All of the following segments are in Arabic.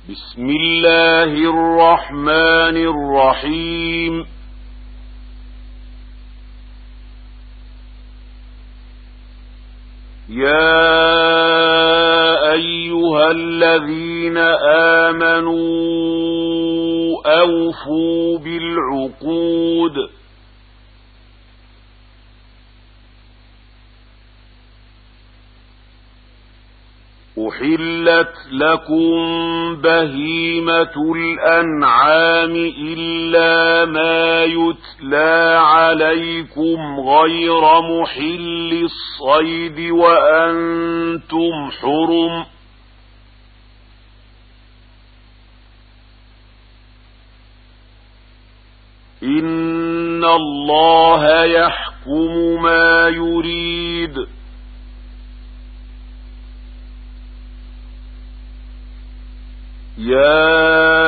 بسم الله الرحمن الرحيم. يا أيها الذين آمنوا أوفوا بالعقود. أحلت لكم بهيمة الأنعام إلا ما يتلى عليكم غير محل الصيد وأنتم حرم. إن الله يحكم ما يريد. يا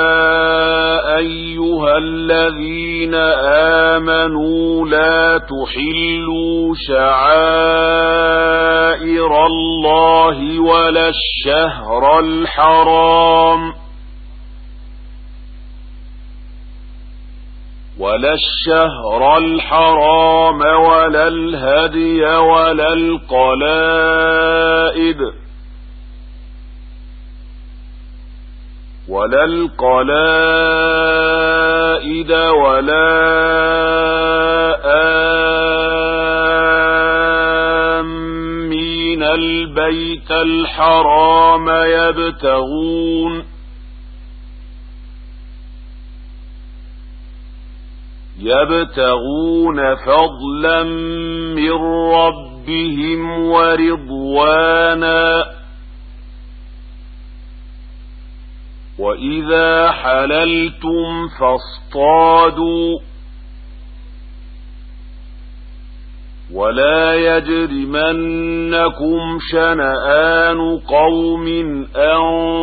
أيها الذين آمنوا لا تحلوا شعائر الله ولا الشهر الحرام ولا الهدي ولا القلائد ولا آمين البيت الحرام يبتغون فضلا من ربهم ورضوانا. وإذا حللتم فاصطادوا ولا يجرمنكم شنآن قوم أن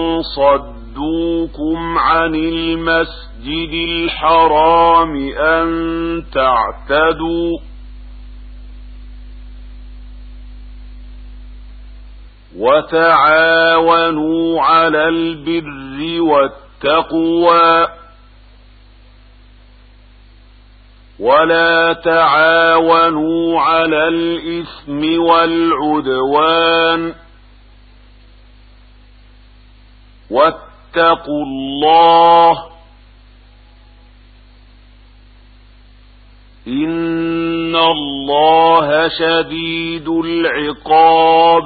صدوكم عن المسجد الحرام أن تعتدوا وتعاونوا على البر والتقوى ولا تعاونوا على الإثم والعدوان واتقوا الله إن الله شديد العقاب.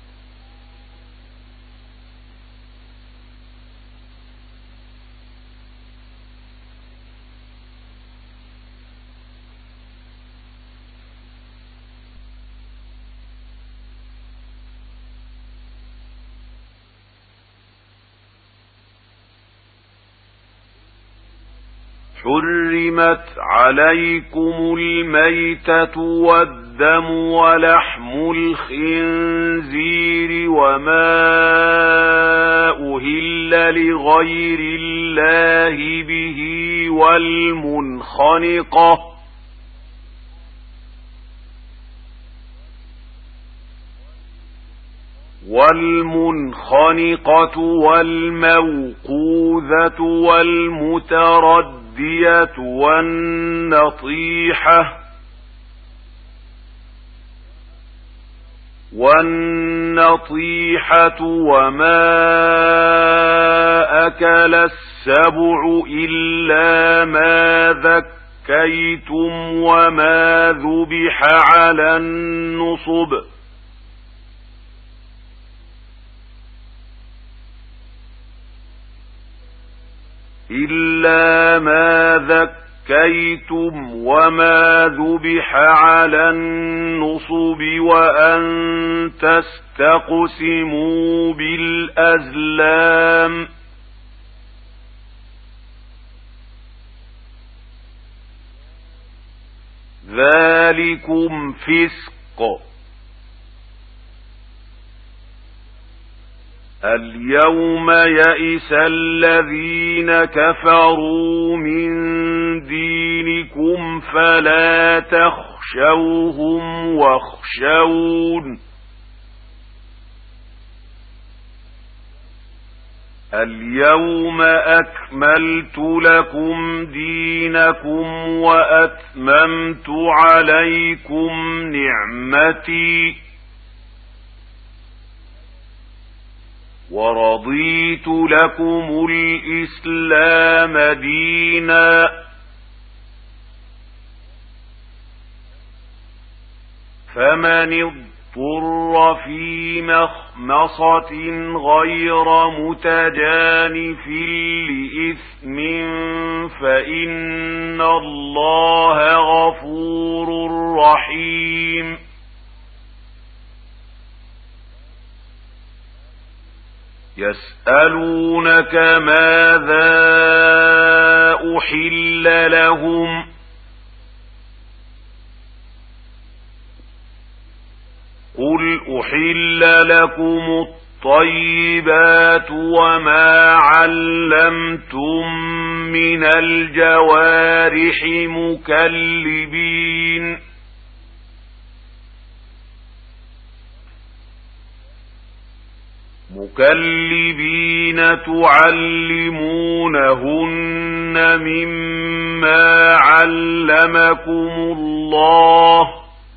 حرمت عليكم الميتة والدم ولحم الخنزير وما أهل لغير الله به والمنخنقة والموقوذة والمتردية والنطيحة وما أكل السبع إلا ما ذكيتم وما ذبح على النصب إلا ما ذكيتم وما ذبح على النصب وأن تستقسموا بالأزلام ذلكم فسق. اليوم يئس الذين كفروا من دينكم فلا تخشوهم واخشون اليوم أكملت لكم دينكم وأتممت عليكم نعمتي ورضيت لكم الإسلام دينا فمن اضطر في مخمصة غير متجانف لإثم فإن الله غفور رحيم يسألونك ماذا أحل لهم قل أحل لكم الطيبات وما علمتم من الجوارح مكلبين تعلمونهن مما علمكم الله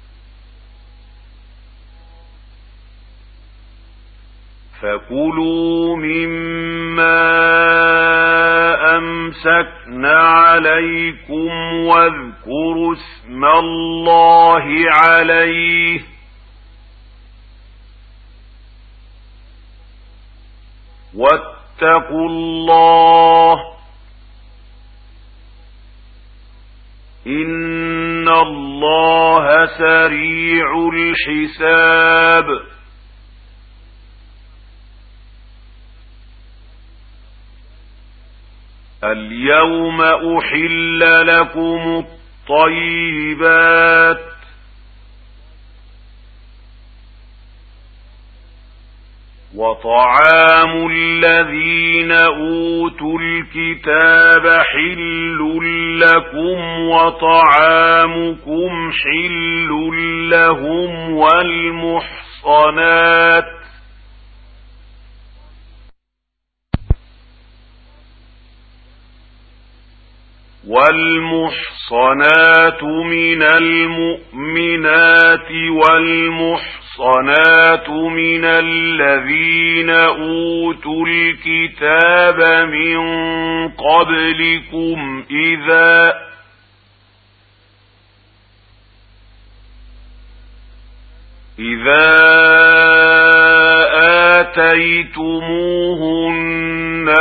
فكلوا مما أمسكن عليكم واذكروا اسم الله عليه واتقوا الله إن الله سريع الحساب اليوم أحل لكم الطيبات وطعام الذين أوتوا الكتاب حل لكم وطعامكم حل لهم والمحصنات من المؤمنات والمحصنات من الذين أوتوا الكتاب من قبلكم إذا آتيتموهن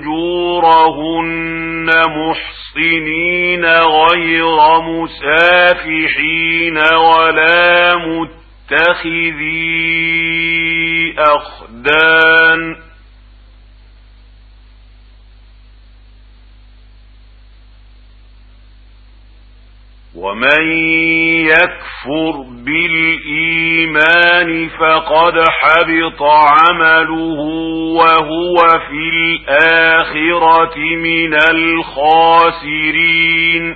أجورهن محصنين غير مسافحين ولا متخذي أخدان ومن يكفر بالإيمان فقد حبط عمله وهو في الآخرة من الخاسرين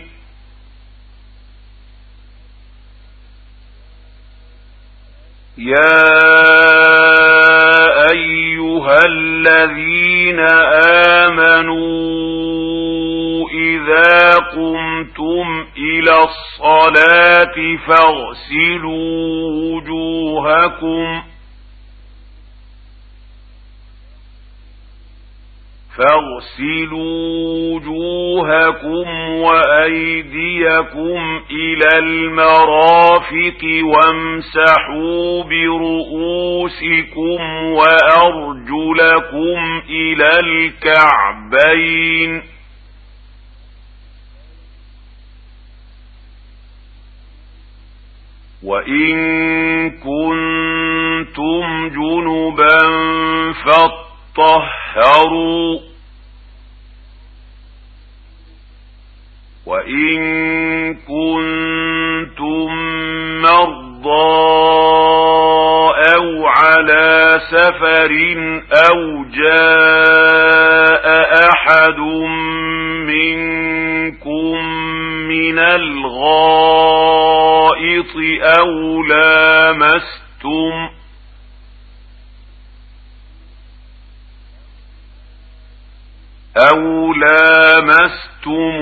يا أيها الذين آمنوا إذا قمتم إلى الصلاة فاغسلوا وجوهكم وأيديكم إلى المرافق وامسحوا برؤوسكم وأرجلكم إلى الكعبين وإن كنتم جنبا فاطهروا وإن كنتم مرضى أو على سفر أو جاء أحد منكم من الغائط أو لامستم أو لامستم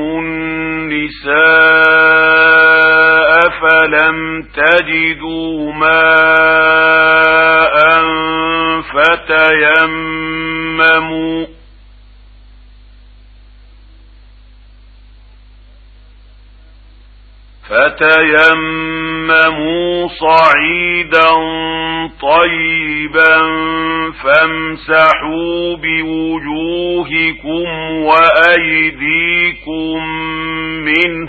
النساء فلم تجدوا ماء فتيمموا صعيدا طيبا فامسحوا بوجوهكم وأيديكم منه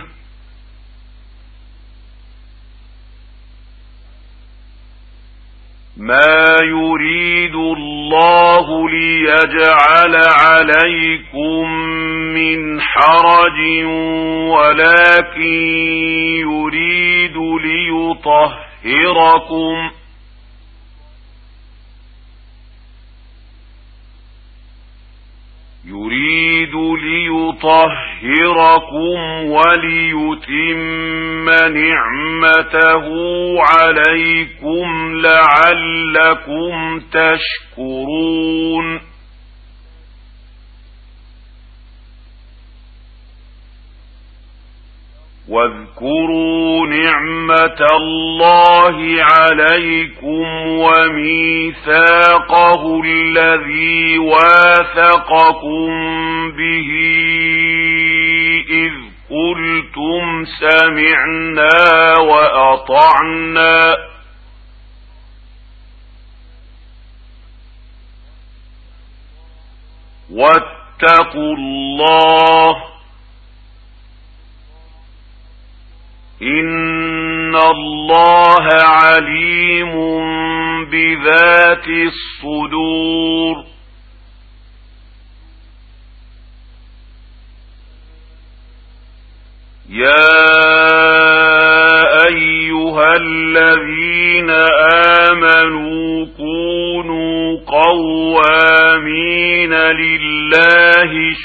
ما يريد الله ليجعل عليكم من حرج ولكن يريد ليطهركم وليتم نعمته عليكم لعلكم تشكرون واذكروا نعمة الله عليكم وميثاقه الذي واثقكم به إذ قلتم سمعنا وأطعنا واتقوا الله إن الله عليم بذات الصدور يا أيها الذين آمنوا كونوا قوامين لله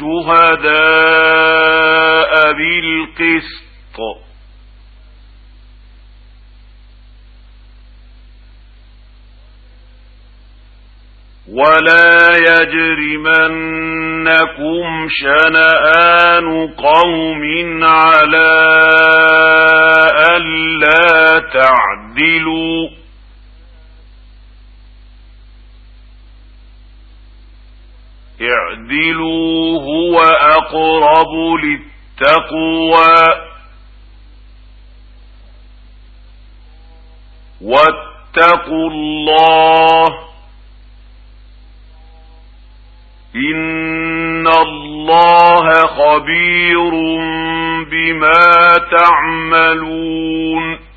شهداء بالقسط ولا يجرمنكم شنآن قوم على ألا تعدلوا اعدلوا هو أقرب للتقوى واتقوا الله إن الله خبير بما تعملون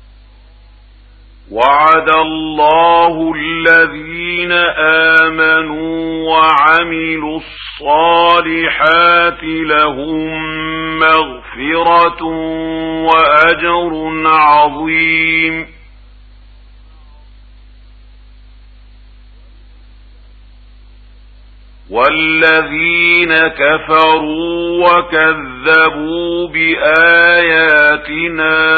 وعد الله الذين آمنوا وعملوا الصالحات لهم مغفرة وأجر عظيم والذين كفروا وكذبوا بآياتنا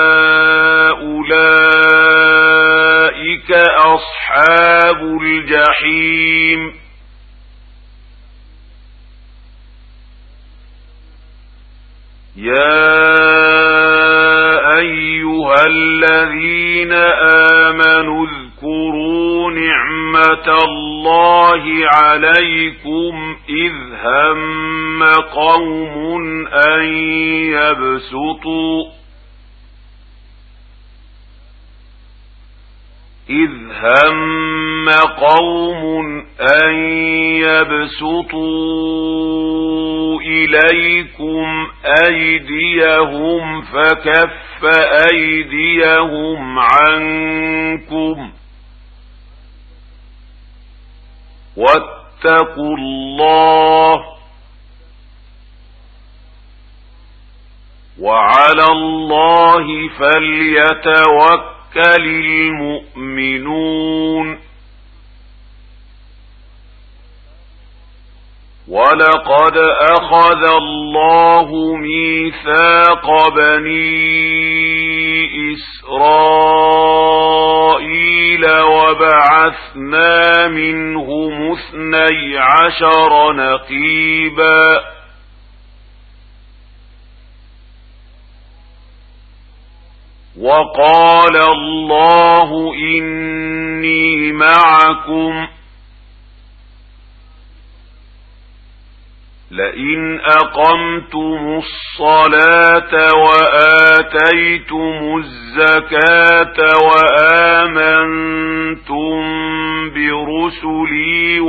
أولئك أصحاب الجحيم يا أيها الذين آمنوا اذكروا نعمة الله عليكم إذ هم قوم أن يبسطوا إليكم أيديهم فكف أيديهم عنكم واتقوا الله وعلى الله فليتوكل المؤمنون ولقد أخذ الله ميثاق بني إسرائيل وبعثنا منهم 12 نقيبا وقال الله إني معكم لئن أقمتم الصلاة وآتيتم الزكاة وآمنتم برسلي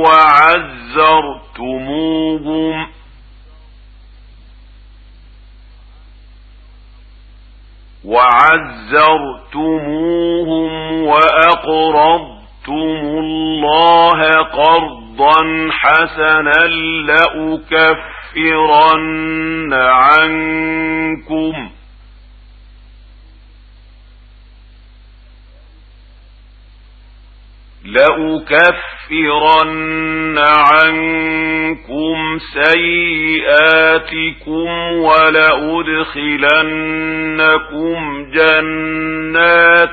وعزرتموهم وأقرضتم الله قرضا حسنا لأكفرن عنكم سيئاتكم ولأدخلنكم جنات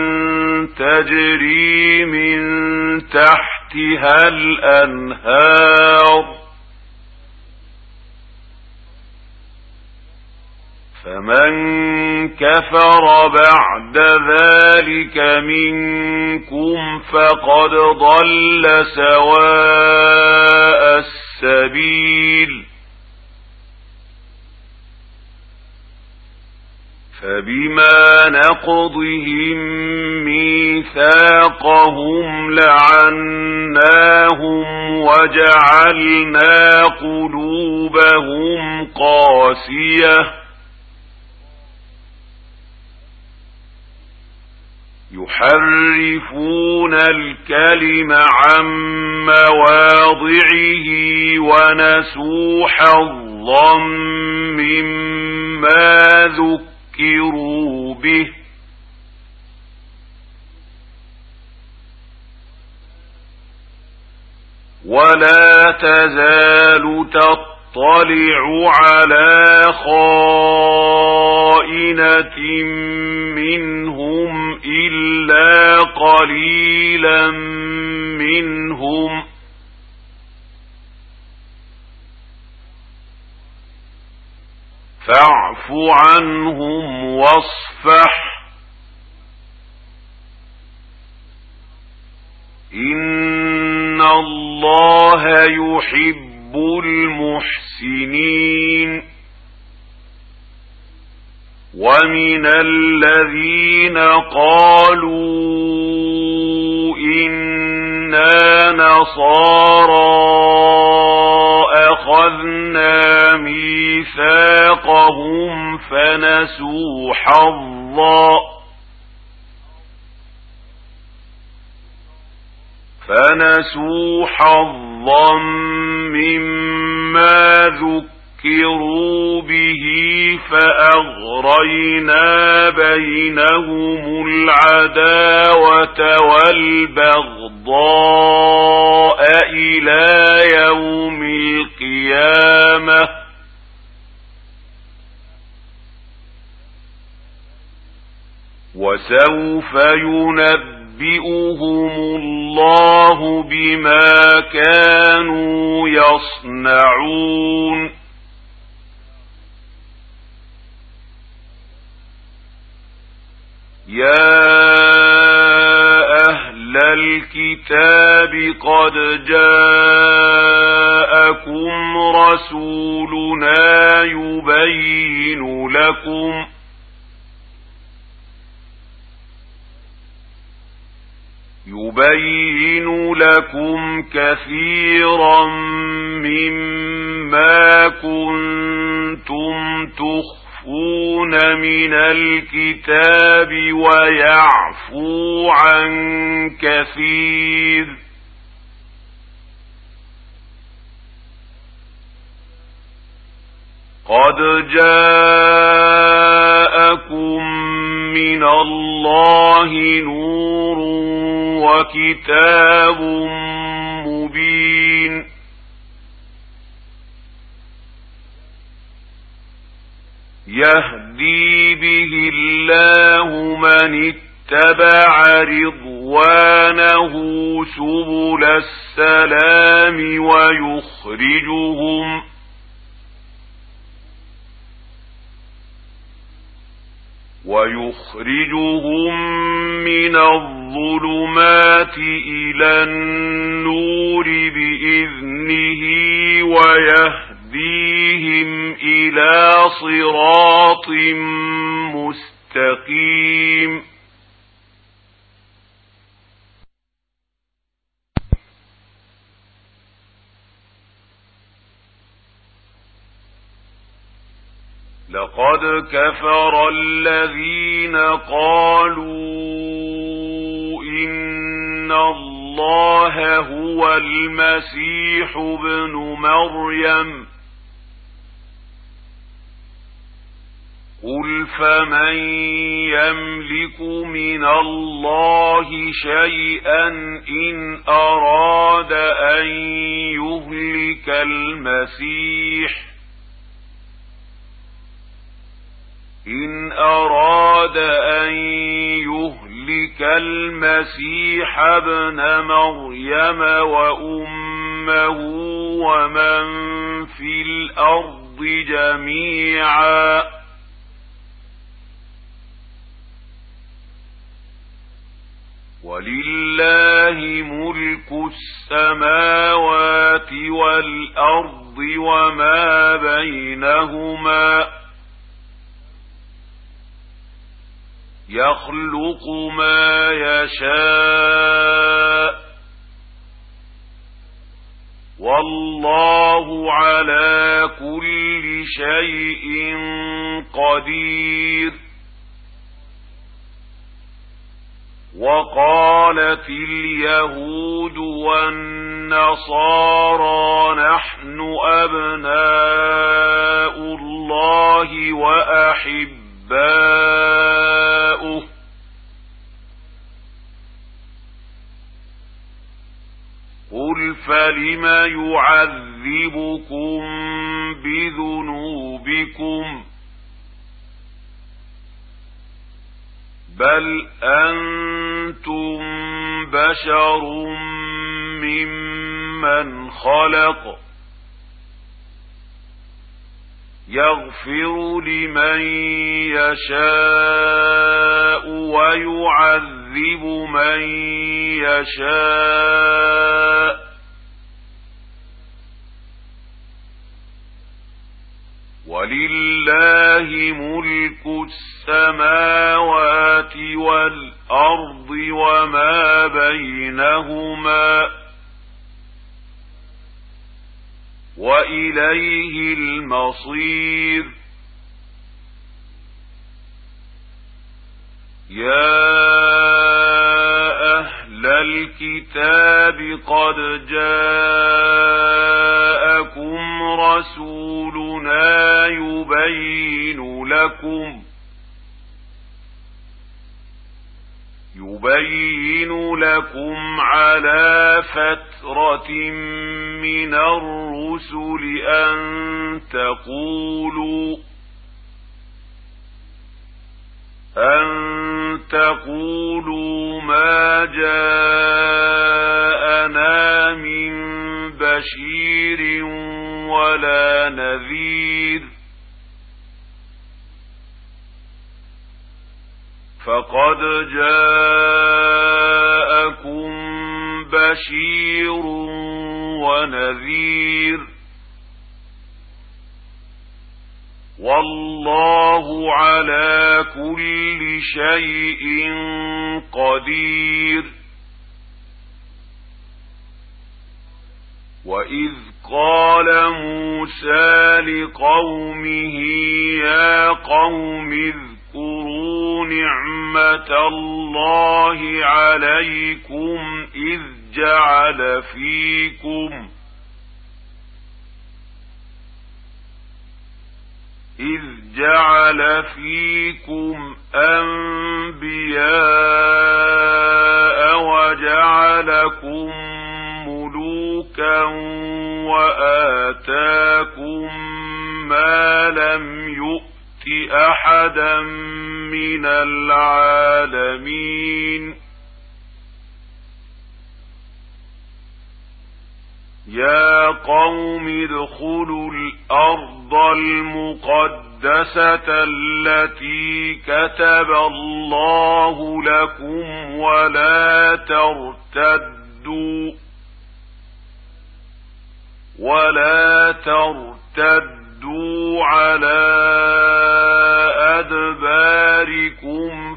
تجري من تحتها الأنهار فمن كفر بعد ذلك منكم فقد ضل سواء السبيل فبما نقضهم ميثاقهم لعناهم وجعلنا قلوبهم قاسية يحرفون الكلم عن مواضعه ونسوا حظا مما ذكروا به ولا تزال تطلع على خائنة منهم إلا قليلا منهم فاعف عنهم واصفح إن الله يحب المحسنين ومن الذين قالوا إنا نصارى أخذنا ميثاقهم فنسوا حظا مما ذكروا به فأغرينا بينهم العداوة والبغضاء إلى يوم القيامة وسوف ينبئهم الله بما كانوا يصنعون يا أهل الكتاب قد جاءكم رسولنا يبين لكم كثيرا مما كنتم تخفون من الكتاب ويعفو عن كثير قد جاءكم من الله نور وكتاب مبين يهدي به الله من اتبع رضوانه سبل السلام ويخرجهم من الظلمات إلى النور بإذنه ويهديهم إلى صراط مستقيم. لقد كفر الذين قالوا إن الله هو المسيح ابن مريم قل فمن يملك من الله شيئا إن أراد أن يهلك المسيح ابن مريم وأمه ومن في الأرض جميعا ولله ملك السماوات والأرض وما بينهما يخلق ما يشاء والله على كل شيء قدير. وقالت اليهود والنصارى نحن أبناء الله وأحباؤه قل فلم يعذبكم بذنوبكم بل أنتم بشر ممن خلق يغفر لمن يشاء ويعذب من يشاء ولله ملك السماوات والأرض وما بينهما وإليه المصير. يا أهل الكتاب قد جاءكم رسولنا يبين لكم على فترة من الرسل أن تقولوا ما جاءنا من بشير ولا نذير فقد جاءكم بشير ونذير والله على كل شيء قدير. وإذ قال موسى لقومه يا قوم اذكروا نعمة الله عليكم إذ جعل فيكم أنبياء وجعلكم ملوكا وآتاكم ما لم يؤت أحدا من العالمين يا قوم ادخلوا الأرض المقدسة التي كتب الله لكم ولا ترتدوا على أدباركم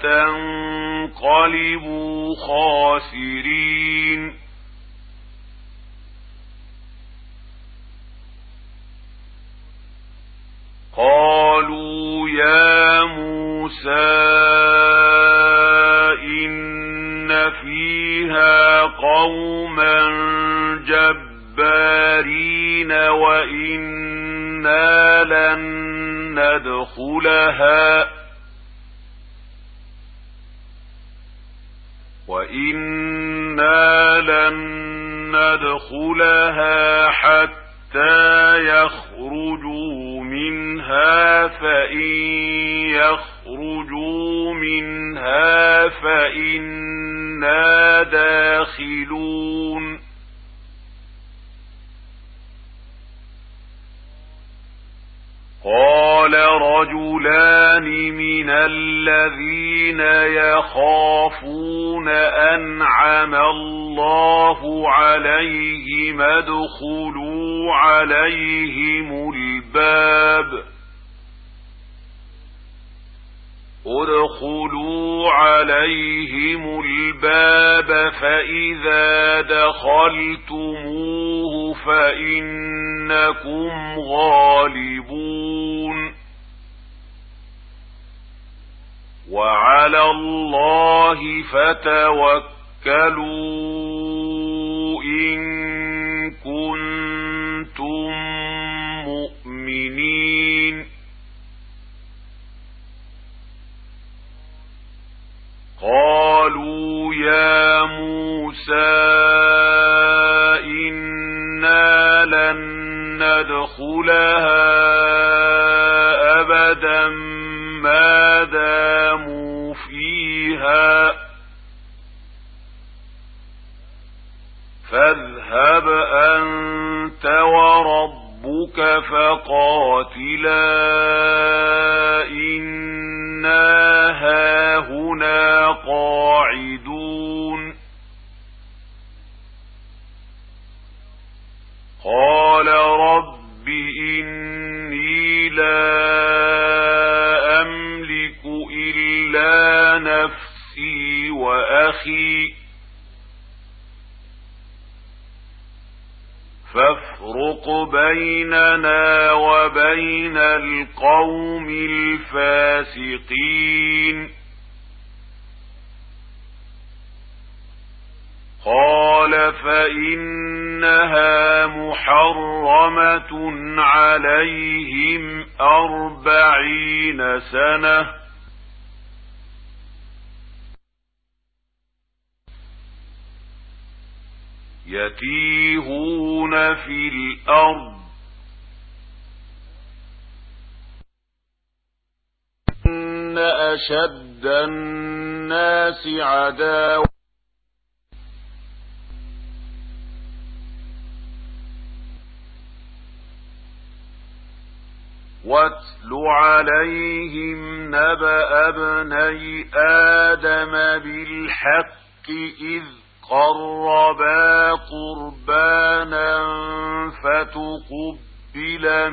فتنقلبوا خاسرين قالوا يا موسى إن فيها قوما جبارين وإنا لن ندخلها حتى يخرجوا منها فإن يخرجوا منها فإنا داخلون قال رجلان من الذين يخافون أنعم الله عليهم ادخلوا عليهم الباب فإذا دخلتموه فإنكم غالبون وعلى الله فتوكلوا إن كنتم مؤمنين قالوا يا موسى إنا لن ندخلها أبدا ما داموا فيها فاذهب أنت وربك فقاتلا إنا هاهنا قاعدون قال رب إني لا أملك إلا نفسي وأخي فافرق بيننا وبين القوم الفاسقين قال فإنها محرمة عليهم 40 سنة يتيهون في الأرض إن أشد الناس عداوة واتل عليهم نبأ ابني آدم بالحق إذ قربا قربانا فتقبل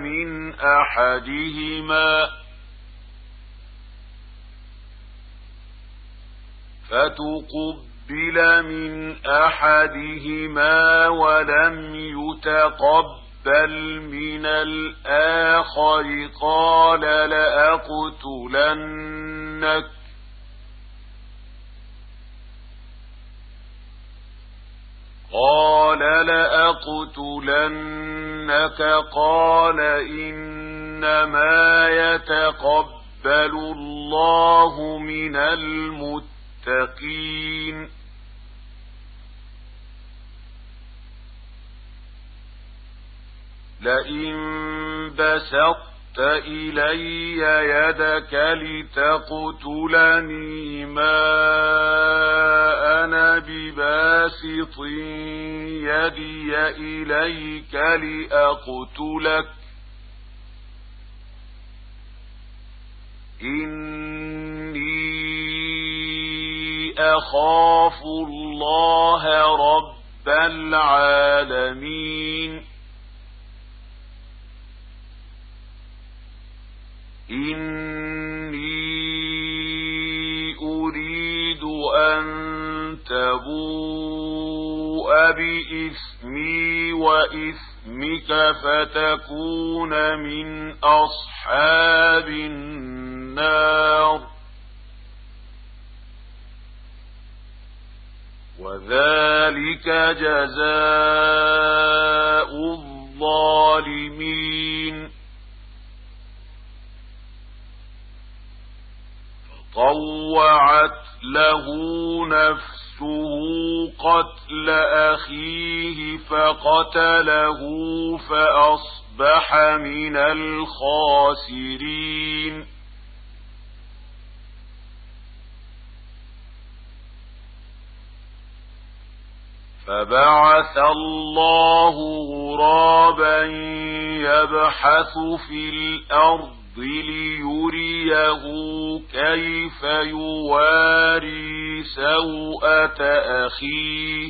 من أحدهما ولم يتقبل من الآخر قال لأقتلنك قال إنما يتقبل الله من المتقين لئن بسطت إلي يدك لتقتلني ما أنا بباسط يدي إليك لأقتلك إني أخاف الله رب العالمين إني أريد أن تبوء بإثمي وإثمك فتكون من أصحاب النار وذلك جزاء الظالمين طوعت له نفسه قتل أخيه فقتله فأصبح من الخاسرين فبعث الله غرابا يبحث في الأرض ليريه كيف يواري سوءة أخيه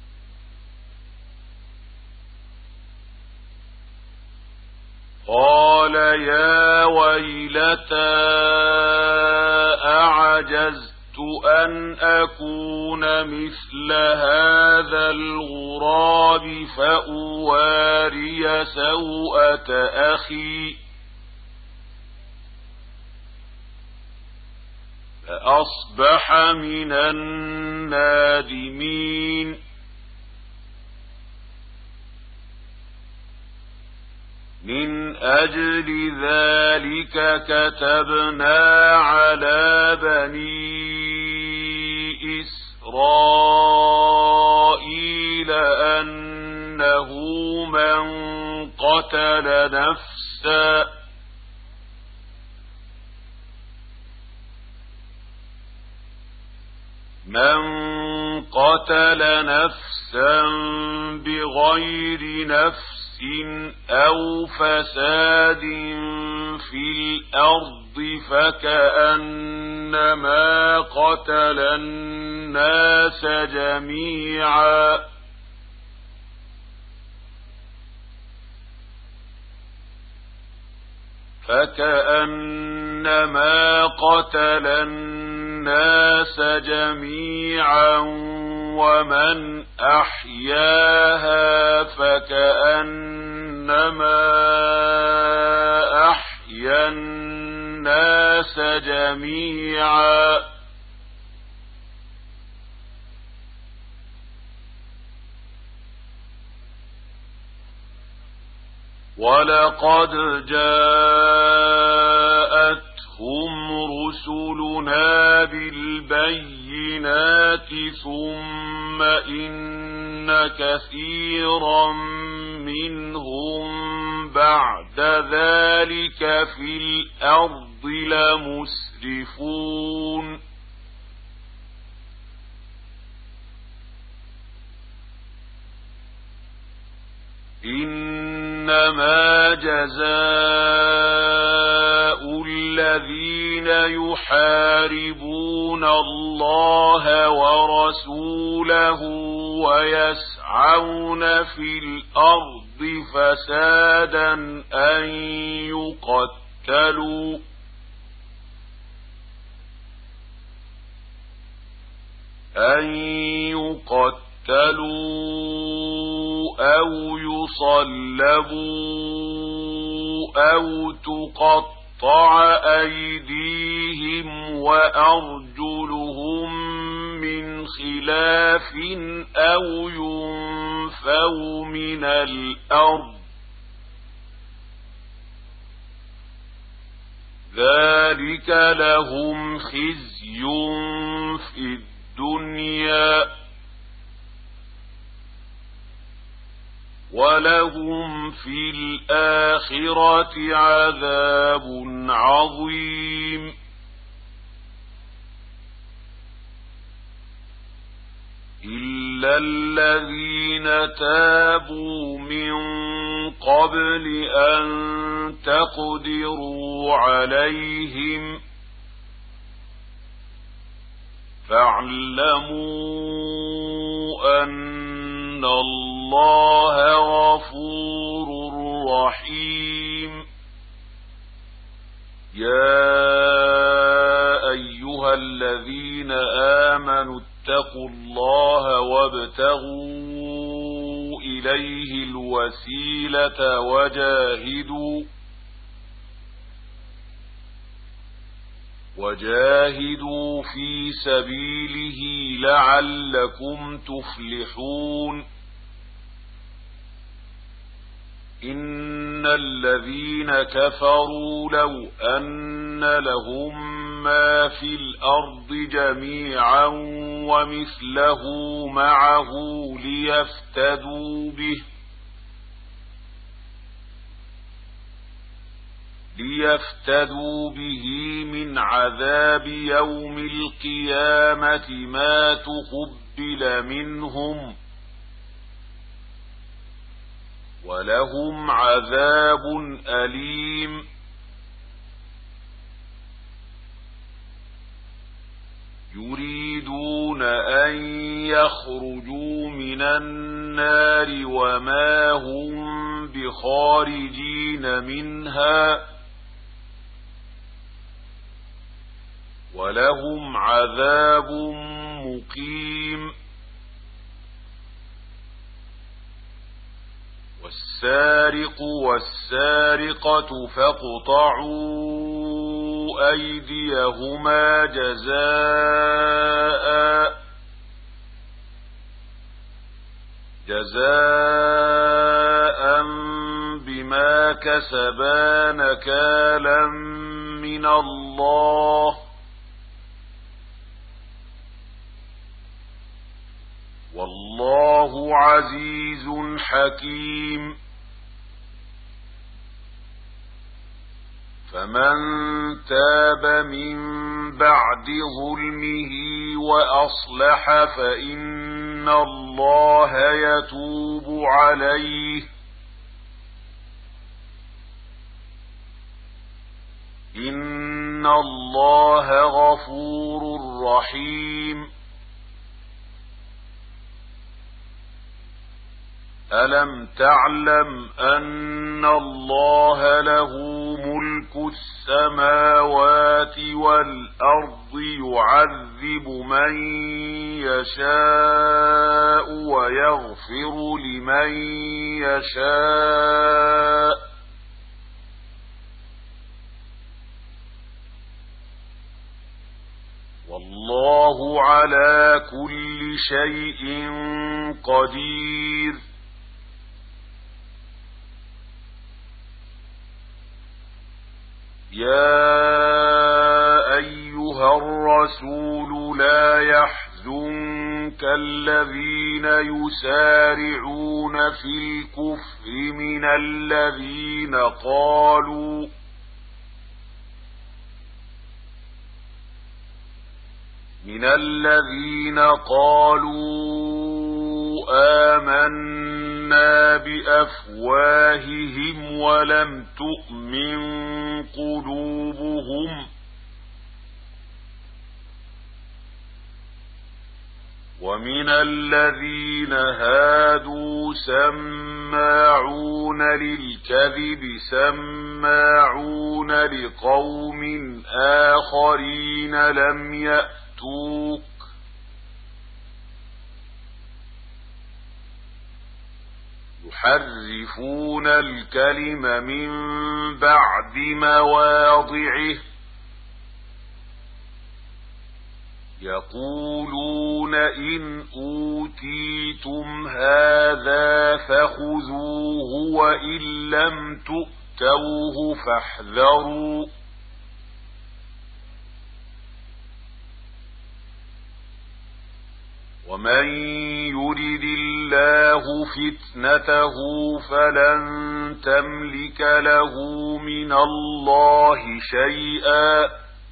قال يا ويلتى أعجزت أن أكون مثل هذا الغراب فأواري سوءة أخي فأصبح من النادمين من أجل ذلك كتبنا على بني إسرائيل أنه من قتل نفسا بغير نفس أو فساد في الأرض فكأنما قتل الناس جميعا ومن أحياها فكأنما أحيا الناس جميعا ولقد جاءتهم رسلنا بالبينات ثم إن كثيرا منهم بعد ذلك في الأرض لمسرفون إنما جزاء الذين يحاربون الله ورسوله ويسعون في الأرض فسادا أن يقتلوا أو يصلبوا أو تقطع أيديهم وأرجلهم من خلاف أو ينفوا من الأرض ذلك لهم خزي في الدنيا ولهم في الآخرة عذاب عظيم إلا الذين تابوا من قبل أن تقدروا عليهم فاعلموا أن الله غفور رحيم يا أيها الذين آمنوا اتقوا الله وابتغوا إليه الوسيلة وجاهدوا في سبيله لعلكم تفلحون إن الذين كفروا لو أن لهم ما في الأرض جميعا ومثله معه ليفتدوا به من عذاب يوم القيامة ما تقبل منهم ولهم عذاب أليم يريدون أن يخرجوا من النار وما هم بخارجين منها ولهم عذاب مقيم والسارق والسارقة فاقطعوا أيديهما جزاء بما كسبا نكالا من الله والله عزيز حكيم فمن تاب من بعد ظلمه وأصلح فإن الله يتوب عليه إن الله غفور رحيم ألم تعلم أن الله له ملك السماوات والأرض يعذب من يشاء ويغفر لمن يشاء والله على كل شيء قدير يا أيها الرسول لا يحزنك الذين يسارعون في الكفر من الذين قالوا آمنا بأفواههم ولم تؤمن قلوبهم ومن الذين هادوا سماعون للكذب سماعون لقوم آخرين لم يأتوك يحرفون الكلم من بعد مواضعه يقولون إن أوتيتم هذا فخذوه وإن لم تؤتوه فاحذروا ومن يرد الله فتنته فلن تملك له من الله شيئا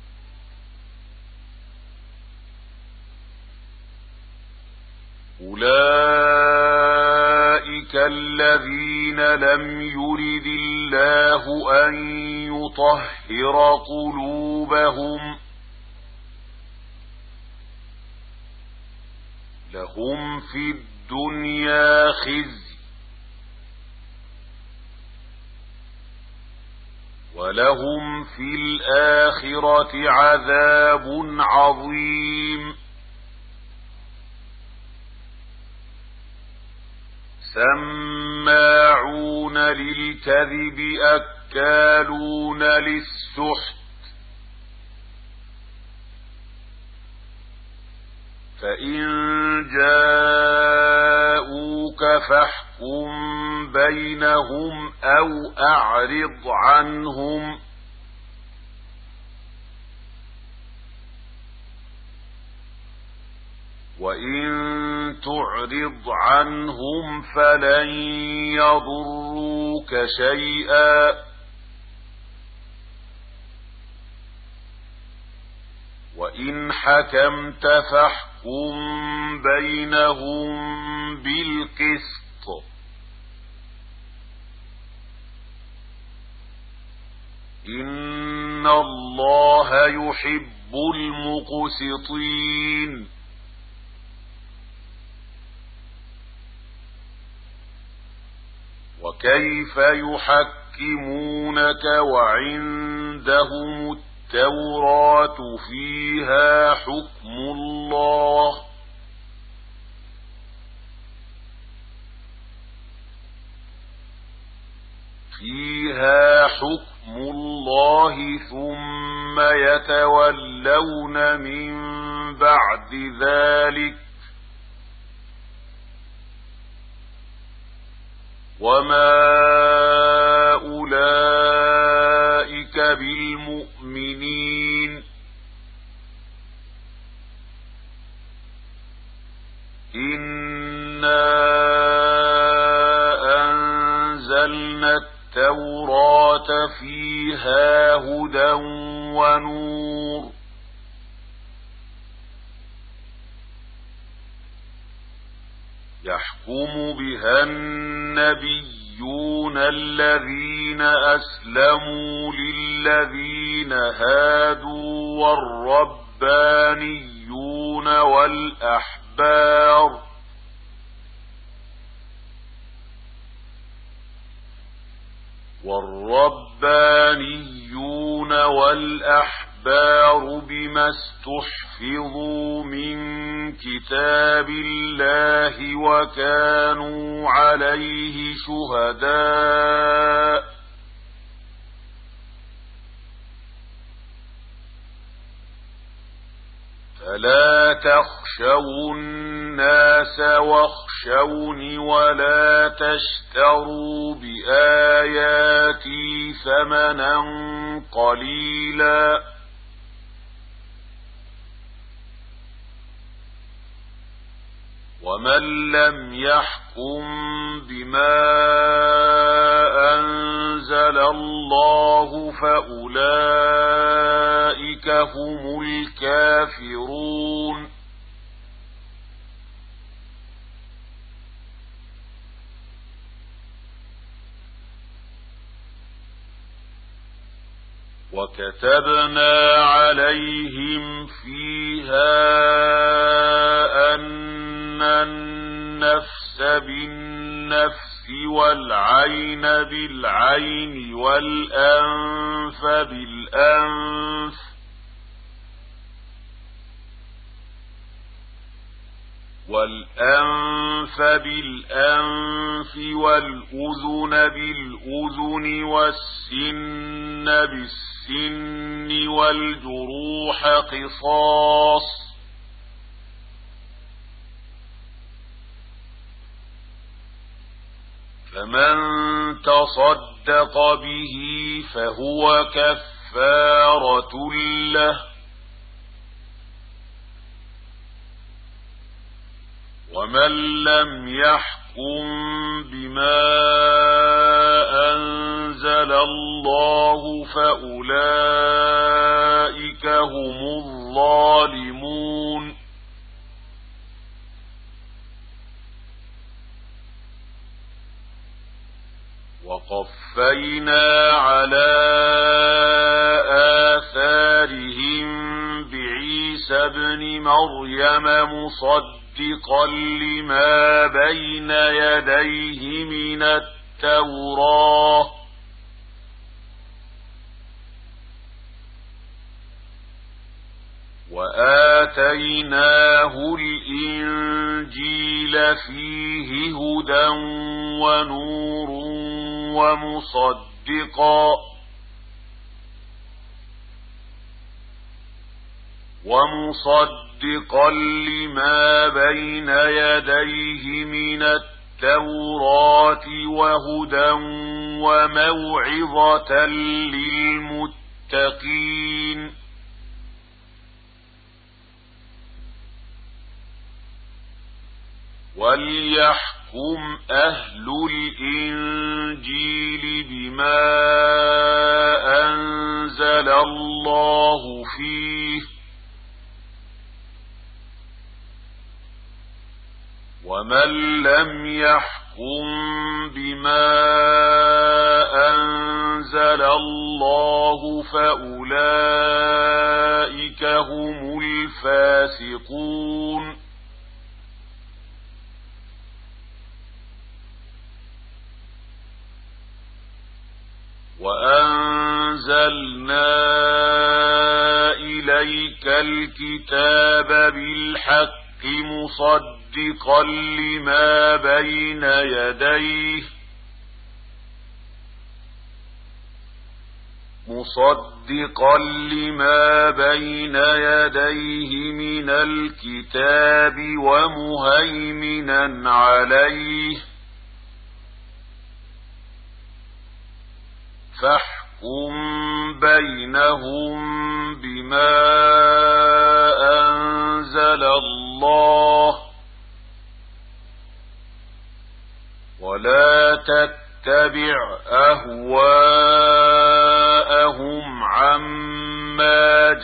أولئك الذين لم يرد الله أن يطهر قلوبهم لهم في الدنيا خزي ولهم في الآخرة عذاب عظيم سماعون للكذب أكالون للسحت فإن جاءوك فاحكم بينهم أو أعرض عنهم وإن تعرض عنهم فلن يضروك شيئا وإن حكمت فاحكم بينهم بالقسط إن الله يحب المقسطين وكيف يحكمونك وعندهم التوراة فيها حكم الله ثم يتولون من بعد ذلك وما أولئك بالمؤمنين إنا أنزلنا التوراة فيها هدى ونور يحكم بها النبيون الذين أسلموا للذين هادوا والربانيون والأحبار بما استحفظوا من كتاب الله وكانوا عليه شهداء فلا تخشوا الناس واخشوني ولا تشتروا بآياتي ثمنا قليلا ومن لم يحكم بما أنزل الله فأولئك هم الكافرون وكتبنا عليهم فيها أن النفس بالنفس والعين بالعين والأنف بالأنف والأذن بالأذن والسن بالسن والجروح قصاص فمن تصدق به فهو كفارة له ومن لم يحكم بما أنزل الله فأولئك هم الظالمون. وقفينا على آثارهم بعيسى ابن مريم مصدقا لما بين يديه من التوراة وآتيناه الإنجيل فيه هدى ونور ومصدقا لما بين يديه من التوراة وهدى وموعظة للمتقين. وليحكم أهل الإنجيل بما أنزل الله فيه ومن لم يحكم بما أنزل الله فأولئك هم الفاسقون. وأنزلنا إليك الكتاب بالحق مصدقا لما بين يديه من الكتاب ومهيمنا عليه فاحكم بينهم بما أنزل الله ولا تتبع أهواءهم عما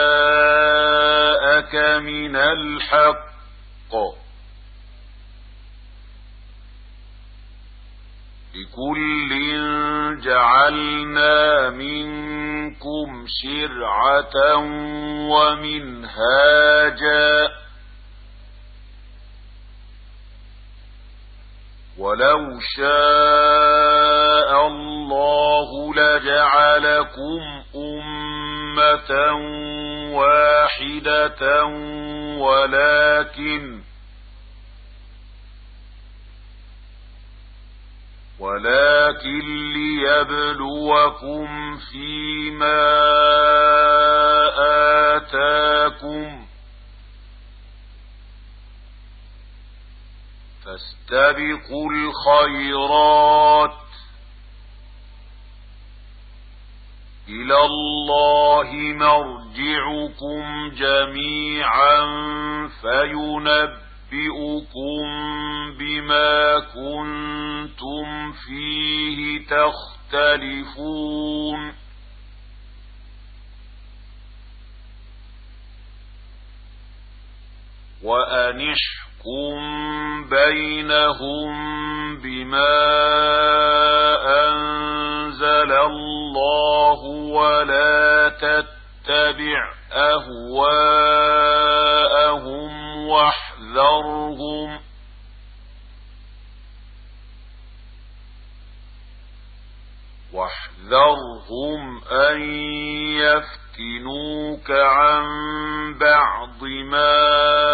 جاءك من الحق لكل جعلنا منكم شرعة ومنهاجا ولو شاء الله لجعلكم أمة واحدة ولكن ليبلوكم فيما آتاكم فاستبقوا الخيرات إلى الله مرجعكم جميعا فينبئكم بما كنتم فيه تختلفون. وأن احكم بينهم بما أنزل الله ولا تتبع أهواءهم واحذرهم أن يفتنوك عن بعض ما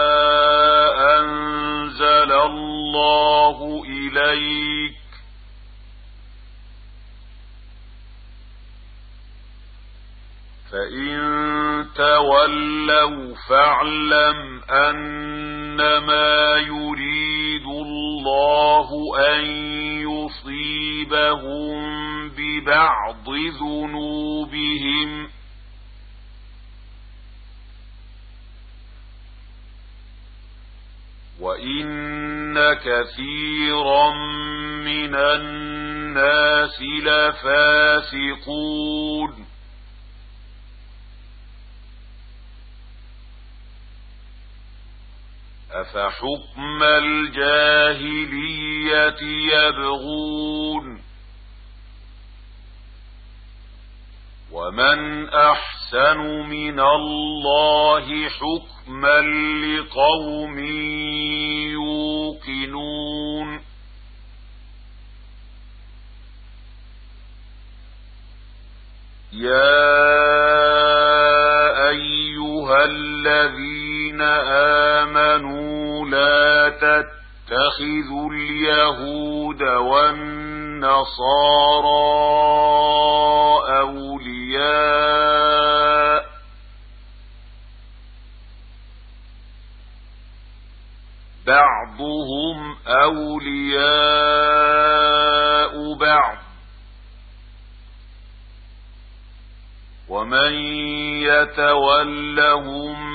أنزل الله إليك فإن تولوا فاعلم أنما يريد الله أن يصيبهم ببعض ذنوبهم وإن كثيرا من الناس لفاسقون أفحكم الجاهلية يبغون ومن أحسن من الله حكما لقوم يوقنون يا أيها الذين آمنوا لا تتخذوا اليهود والنصارى أولياء بعضهم أولياء بعض ومن يتولهم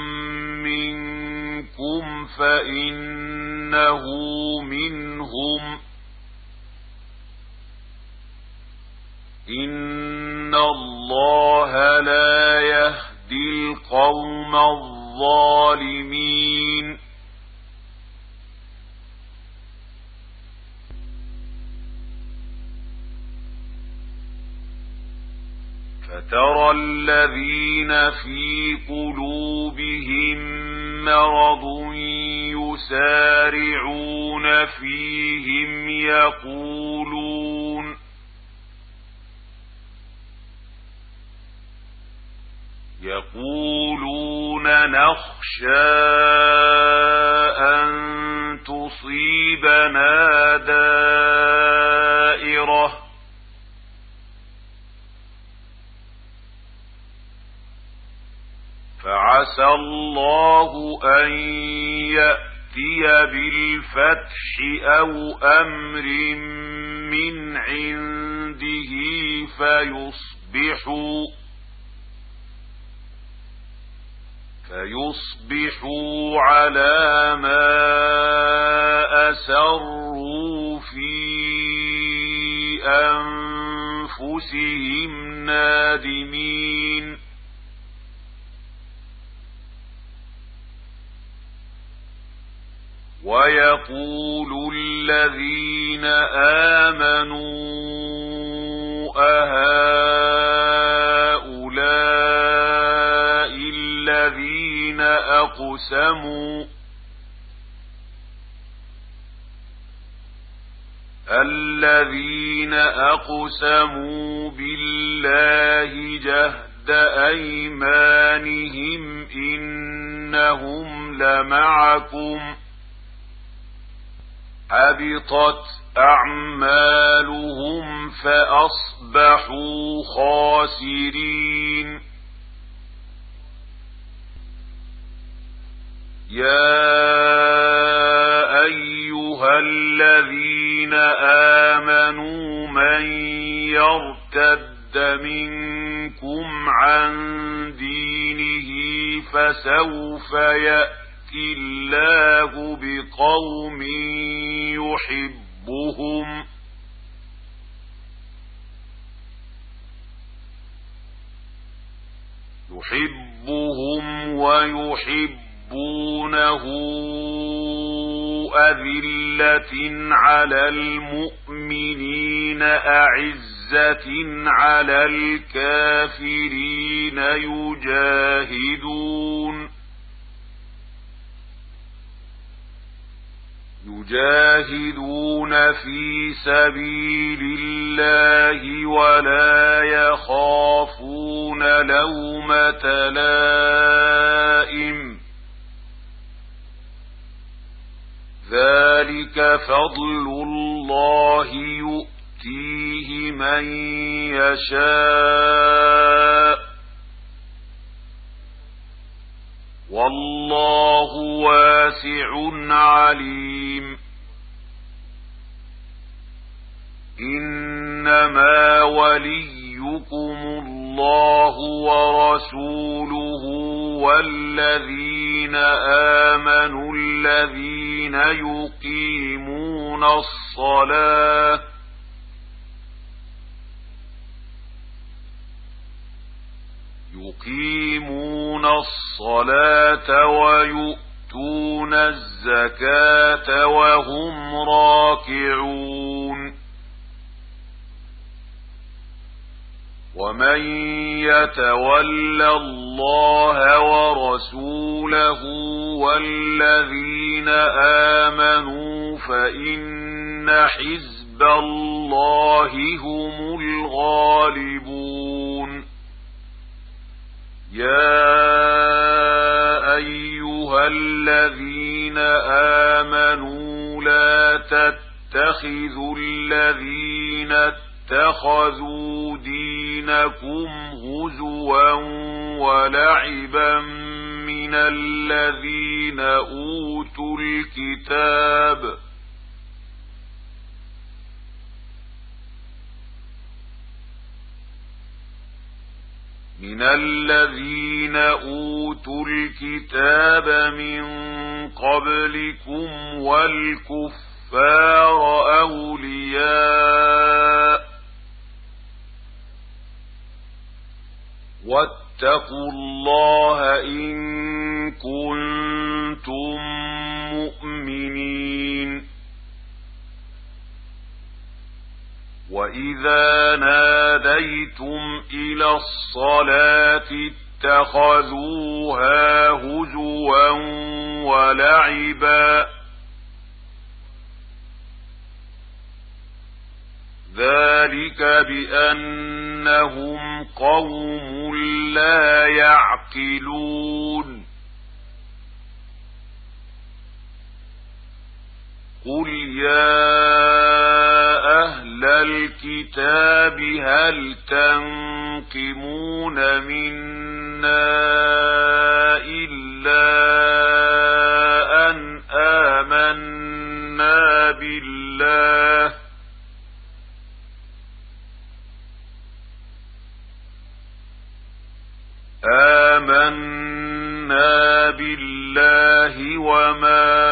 منكم فإنه منهم إن الله لا يهدي القوم الظالمين فترى الذين في قلوبهم مرض يسارعون فيهم يقولون نخشى أن تصيبنا دائرة فعسى الله أن يأتي بالفتح أو أمر من عنده فيصبحوا على ما أسروا في أنفسهم نادمين ويقول الذين آمنوا أهؤلاء الذين أقسموا بالله جهد أيمانهم إنهم لمعكم حبطت أعمالهم فأصبحوا خاسرين يا أيها الذين آمنوا من يرتد منكم عن دينه فسوف يأتي الله بقوم يحبهم ويحبونه أذلة على المؤمنين أعزة على الكافرين يجاهدون في سبيل الله ولا يخافون لومة لائم ذلك فضل الله يؤتيه من يشاء والله واسع عليم إنما وليكم الله ورسوله والذين آمنوا الذين يقيمون الصلاة ويؤتون الزكاة وهم راكعون ومن يتول الله ورسوله والذين آمنوا فإن حزب الله هم الغالبون يا أيها الذين آمنوا لا تتخذوا الذين اتخذوا دينكم هزوا ولعبا من الذين أوتوا الكتاب من قبلكم والكفار أولياء واتقوا الله إن كنتم مؤمنين وإذا ناديتم إلى الصلاة اتخذوها هزوا ولعبا ذلك بأنهم قوم لا يعقلون قل يا أهل الكتاب هل تنقمون منا إلا أن آمنا بالله وما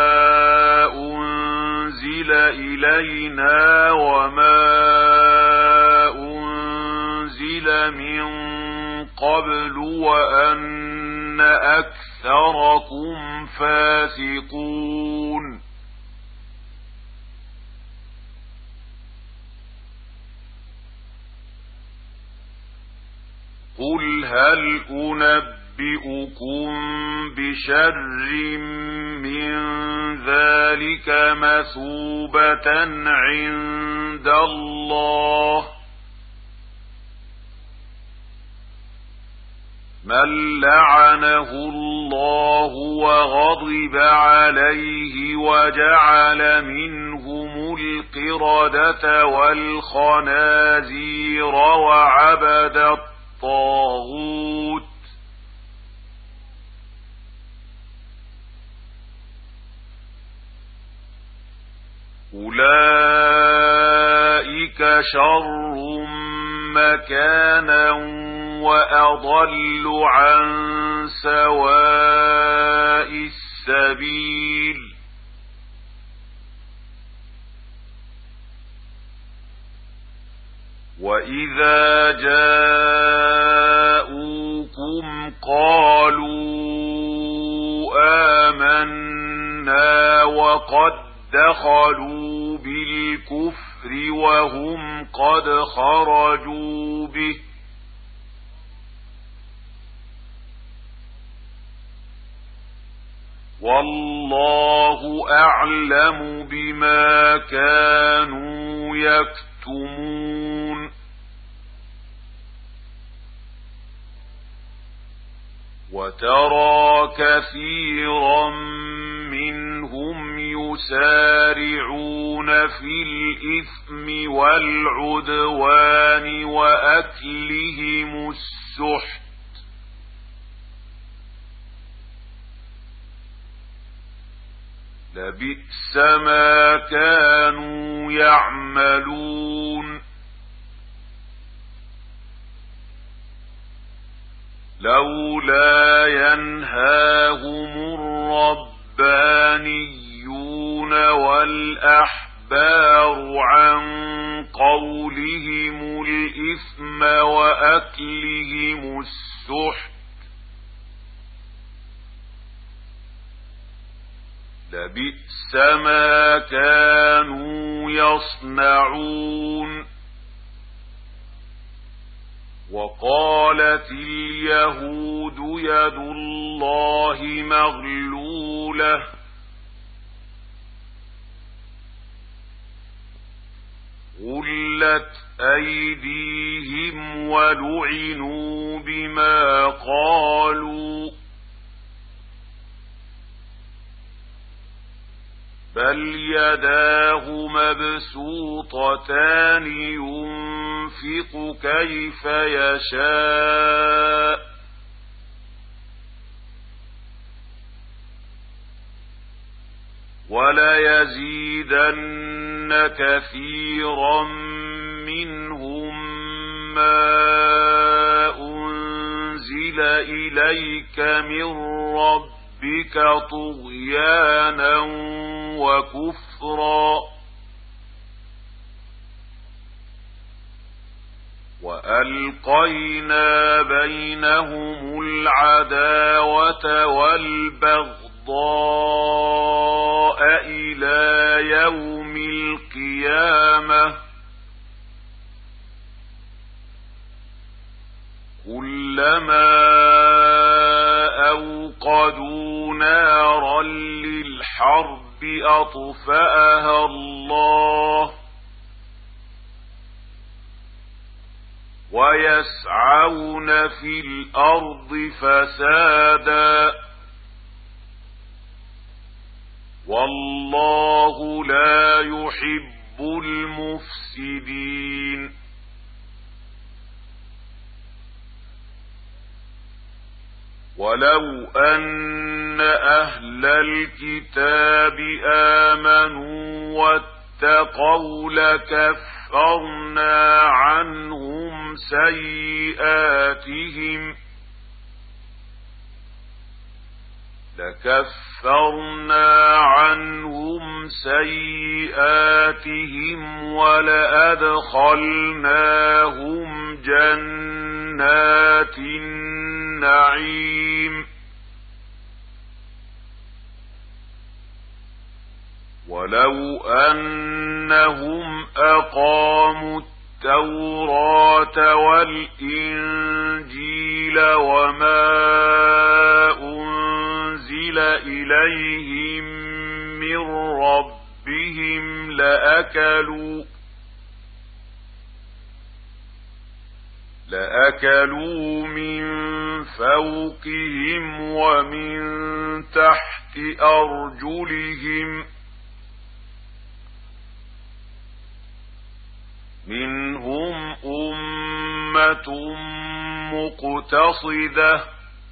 أنزل إلينا وما أنزل من قبل وأن أكثركم فاسقون قل هل أنبئكم بشر من ذلك مثوبة عند الله من لعنه الله وغضب عليه وجعل منهم القردة والخنازير وعبد الطاغوت أولئك شر مكانا وأضل عن سواء السبيل وإذا جاءوكم قالوا آمنا وقد دخلوا بالكفر وهم قد خرجوا به والله أعلم بما كانوا يكتمون وترى كثيرا منهم يسارعون في الإثم والعدوان وأكلهم السحت لبئس ما كانوا يعملون لولا ينهاهم الربانيون والأحبار عن قولهم الإثم وأكلهم السحت لبئس ما كانوا يصنعون. وقالت اليهود يد الله مغلولة غلت أيديهم ولعنوا بما قالوا بل يداه مبسوطتان ينفق كيف يشاء وليزيدن كثيرا منهم ما أنزل إليك من ربك طغيانا وكفرا وألقينا بينهم العداوة والبغضاء إلى يوم القيامة كلما أوقدوا نارا للحرب أطفأها الله ويسعون في الأرض فسادا والله لا يحب المفسدين. ولو أن أهل الكتاب آمنوا واتقوا لكفرنا عنهم سيئاتهم ولأدخلناهم جنات النعيم. ولو أنهم أقاموا التوراة والإنجيل وما أنزل إليهم من ربهم لأكلوا من فوقهم ومن تحت أرجلهم منهم أمة مقتصدة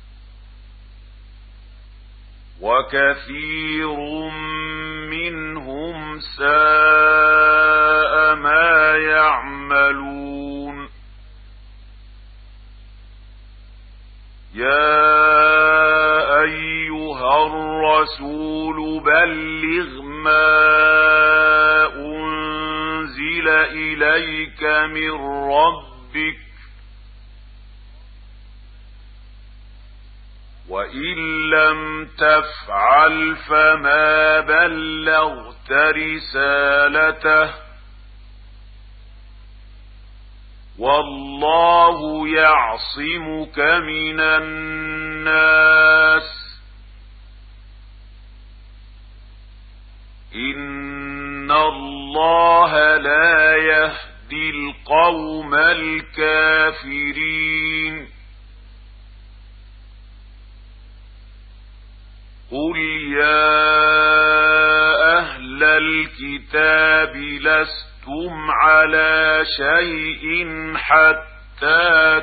وكثير منهم ساء ما يعملون. يا أيها الرسول بلغ ما أنزل إليك من ربك وإن لم تفعل فما بلغت رسالته والله يعصمك من الناس إن الله لا يهدي القوم الكافرين. قل يا أهل الكتاب لستم على شيء حتى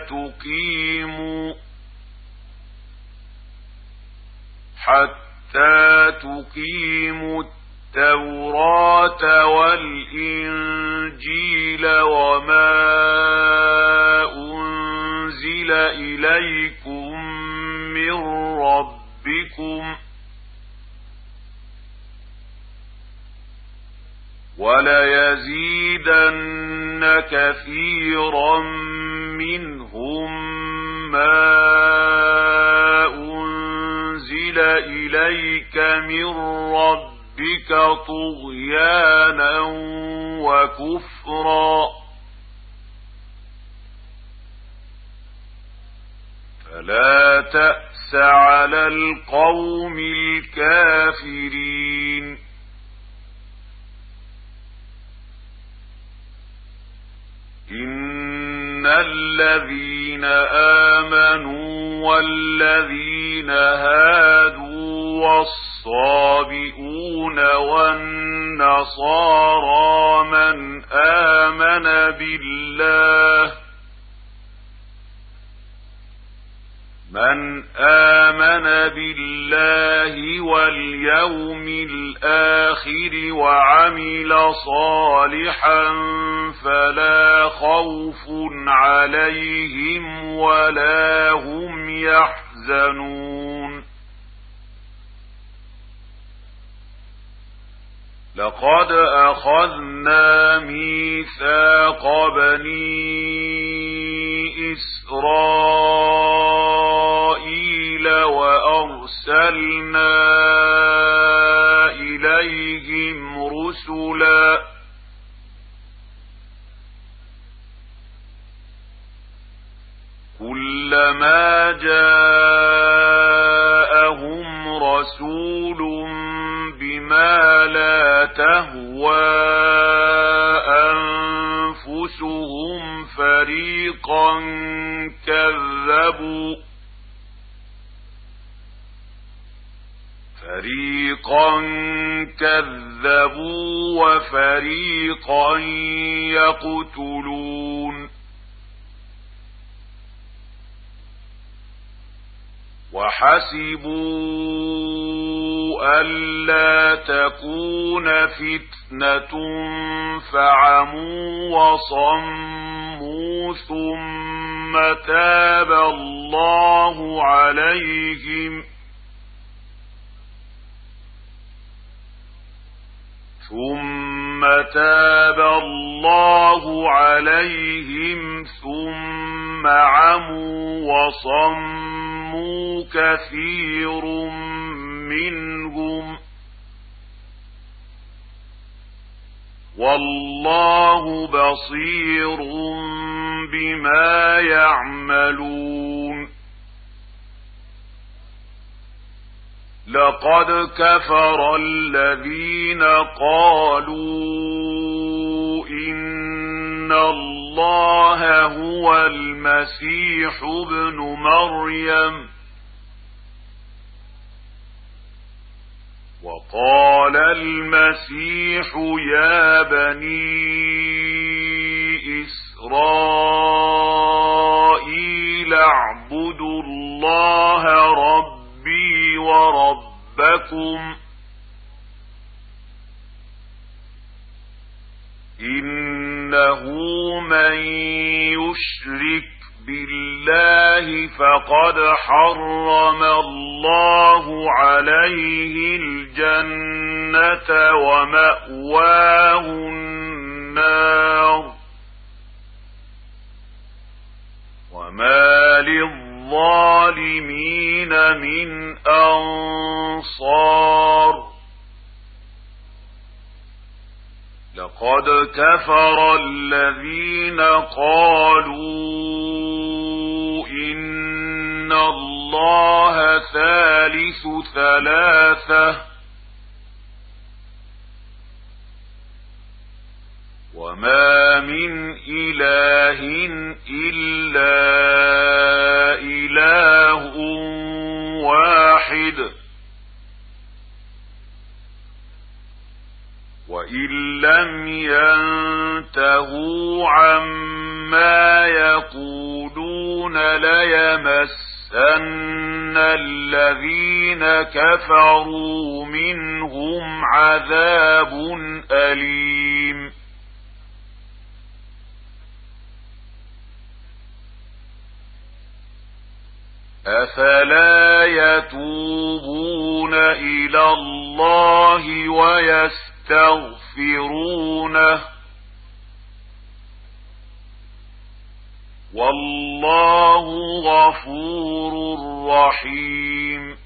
تقيموا التوراة والإنجيل وما أنزل إليكم من ربكم وليزيدن كثيرا منهم ما أنزل إليك من ربك طغيانا وكفرا فلا تأس على القوم الكافرين إن الذين آمنوا والذين هادوا والصابئون والنصارى من آمن بالله واليوم الآخر وعمل صالحا فلا خوف عليهم ولا هم يحزنون لقد أخذنا ميثاق بني إسرائيل وأرسلنا إليهم رسلا كلما جاءهم رسول بما لا تهوى أنفسهم فريقا كذبوا وفريقا يقتلون وحسبوا ألا تكون فتنة فعموا وصموا ثم تاب الله عليهم ثم عموا وصموا كثير منهم والله بصير بما يعملون لقد كفر الذين قالوا إن الله هو المسيح ابن مريم وقال المسيح يا بني إسرائيل اعبدوا الله ربي وربكم إنه من يشرك بالله فقد حرم الله عليه الجنة ومأواه النار وما للظالمين من أنصار لقد كفر الذين قالوا إن الله ثالث ثلاثة وما من إله إلا إله واحد وإن لم ينتهوا عما يقولون ليمسن الذين كفروا منهم عذاب أليم أفلا يتوبون إلى الله ويستغفرونه يستغفرونه والله غفور رحيم.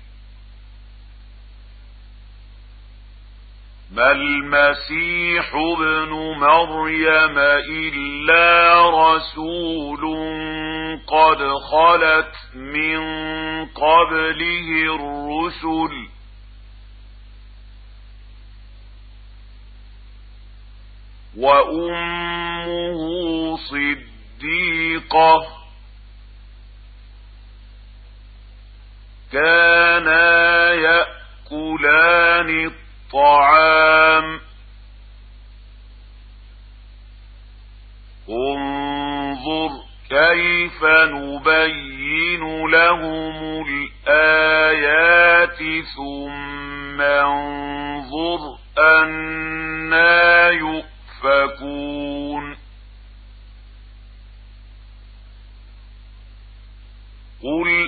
ما المسيح ابن مريم إلا رسول قد خلت من قبله الرسل وأمه صديقة كانا يأكلان الطعام انظر كيف نبين لهم الآيات ثم انظر أنى يؤفكون. قل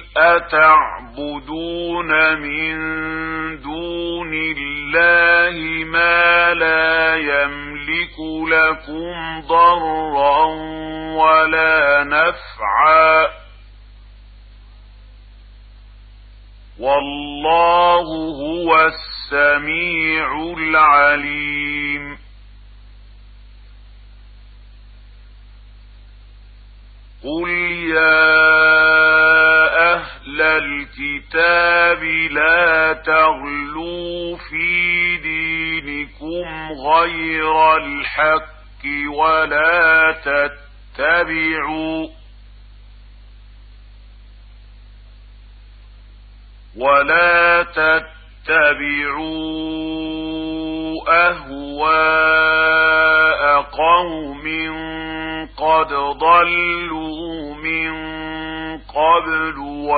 أتعبدون من دون الله ما لا يملك لكم ضرا ولا نفعا والله هو السميع العليم. قل يا أهل الكتاب لا تغلوا في دينكم غير الحق ولا تتبعوا أهواء قوم قد ضلوا من قبل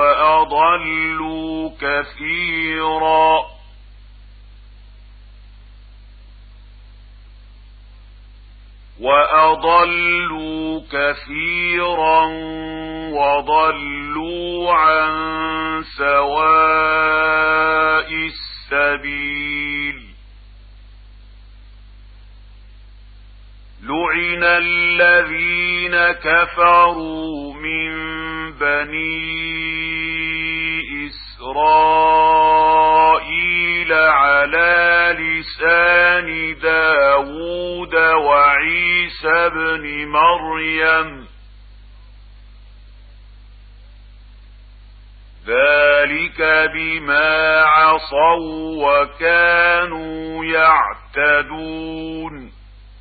وأضلوا كثيرا وضلوا عن سواء السبيل. لعن الذين كفروا من بني إسرائيل على لسان داود وعيسى بن مريم ذلك بما عصوا وكانوا يعتدون.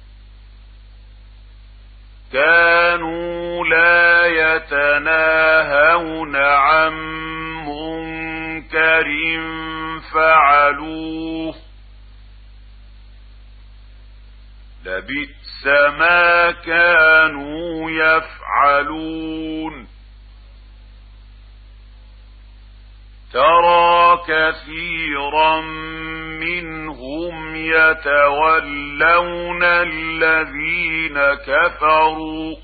كانوا لا يتناهون عن منكر فعلوه لبئس ما كانوا يفعلون. ترى كثيرا منهم يتولون الذين كفروا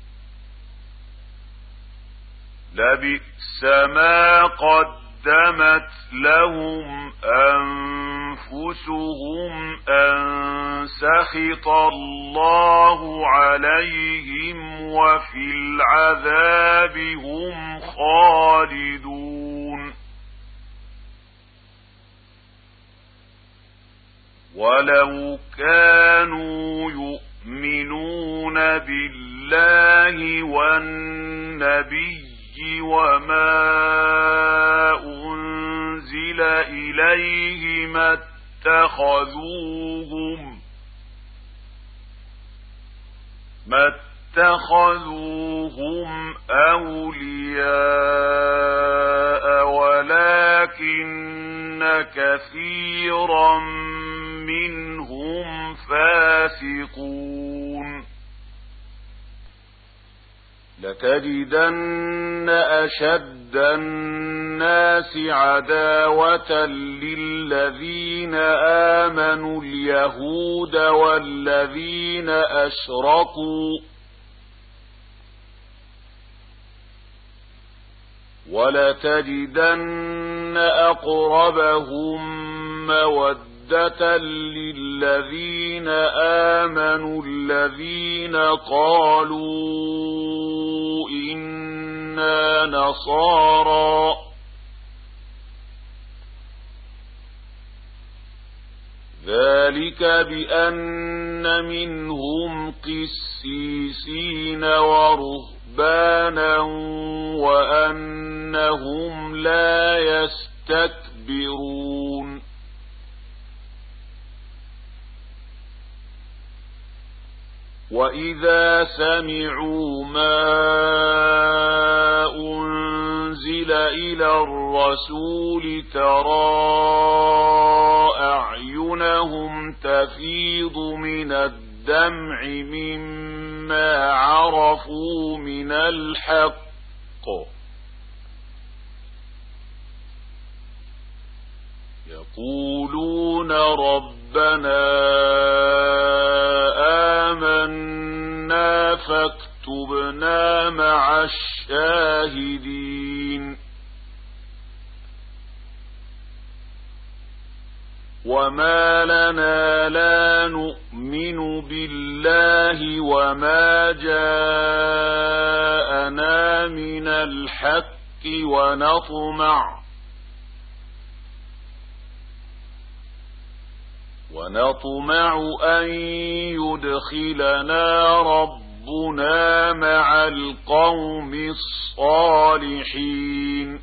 لبئس ما قدمت لهم أنفسهم أن سخط الله عليهم وفي العذاب هم خالدون. ولو كانوا يؤمنون بالله والنبي وما أنزل إليه ما اتخذوهم أولياء ولكن كثيرا منهم فاسقون. لتجدن أشد الناس عداوة للذين آمنوا اليهود والذين أشركوا ولتجدن أقربهم مودة مودة للذين آمنوا الذين قالوا إنا نصارى ذلك بأن منهم قسيسين ورهبانا وأنهم لا يستكبرون وإذا سمعوا ما أنزل إلى الرسول ترى أعينهم تفيض من الدمع مما عرفوا من الحق يقولون ربنا آمنا فاكتبنا مع الشاهدين وما لنا لا نؤمن بالله وما جاءنا من الحق ونطمع أن يدخلنا ربنا مع القوم الصالحين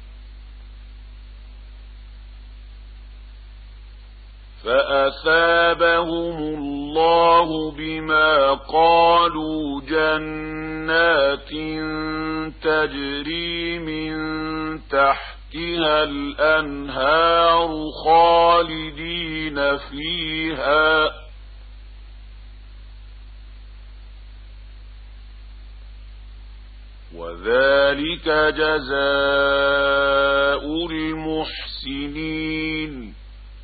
فأثابهم الله بما قالوا جنات تجري من تحتها الأنهار خالدين فيها وذلك جزاء المحسنين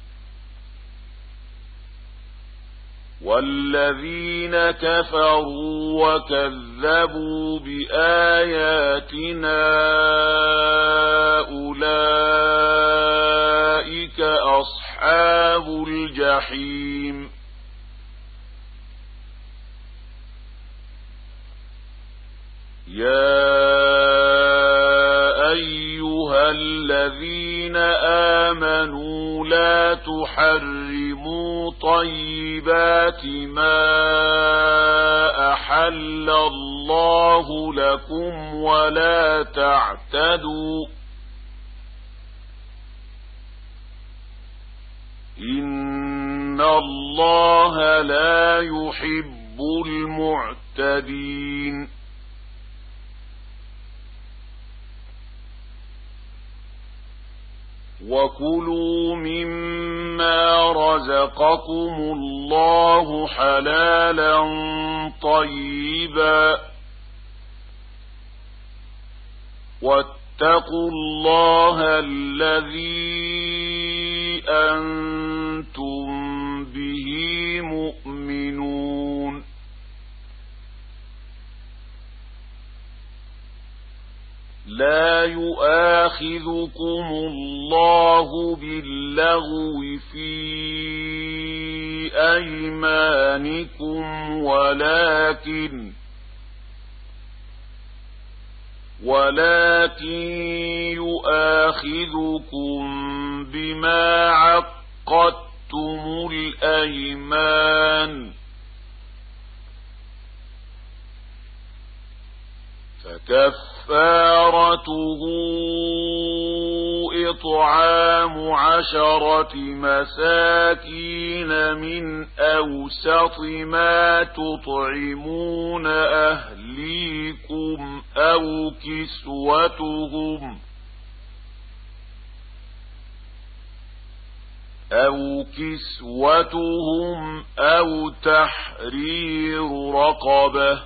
والذين كفروا وكذبوا بآياتنا أولئك أصحاب الجحيم يا أيها الذين آمنوا لا تحرموا طيبات ما أحل الله لكم ولا تعتدوا إن الله لا يحب المعتدين وكلوا مما رزقكم الله حلالا طيبا واتقوا الله الذي أنتم به مؤمنون لا يؤاخذكم الله باللغو في أيمانكم ولكن يؤاخذكم بما عقدتم الأيمان فكفارته إطعام 10 مساكين من أوسط ما تطعمون أهليكم أو كسوتهم أو تحرير رقبة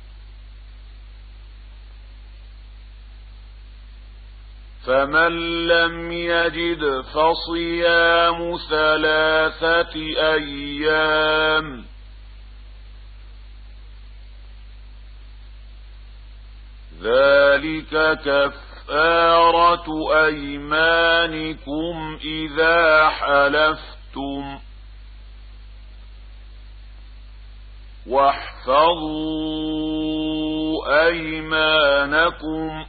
فمن لم يجد فصيام 3 أيام ذلك كفارة أيمانكم إذا حلفتم واحفظوا أيمانكم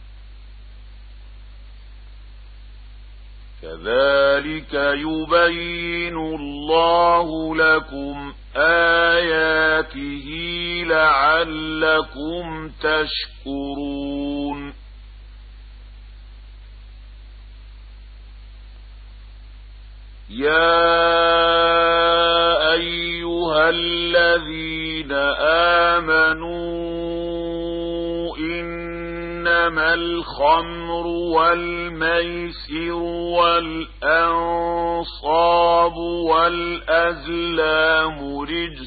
كذلك يبين الله لكم آياته لعلكم تشكرون يا أيها الذين آمنوا إنما الخمر والميسر والأنصاب والأزلام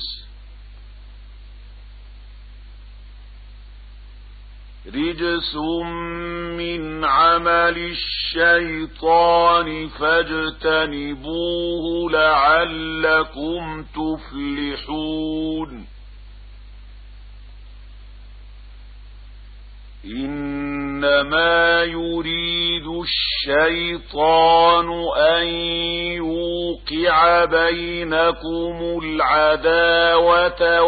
رجس من عمل الشيطان فاجتنبوه لعلكم تفلحون إنما يريد الشيطان أن يوقع بينكم العداوة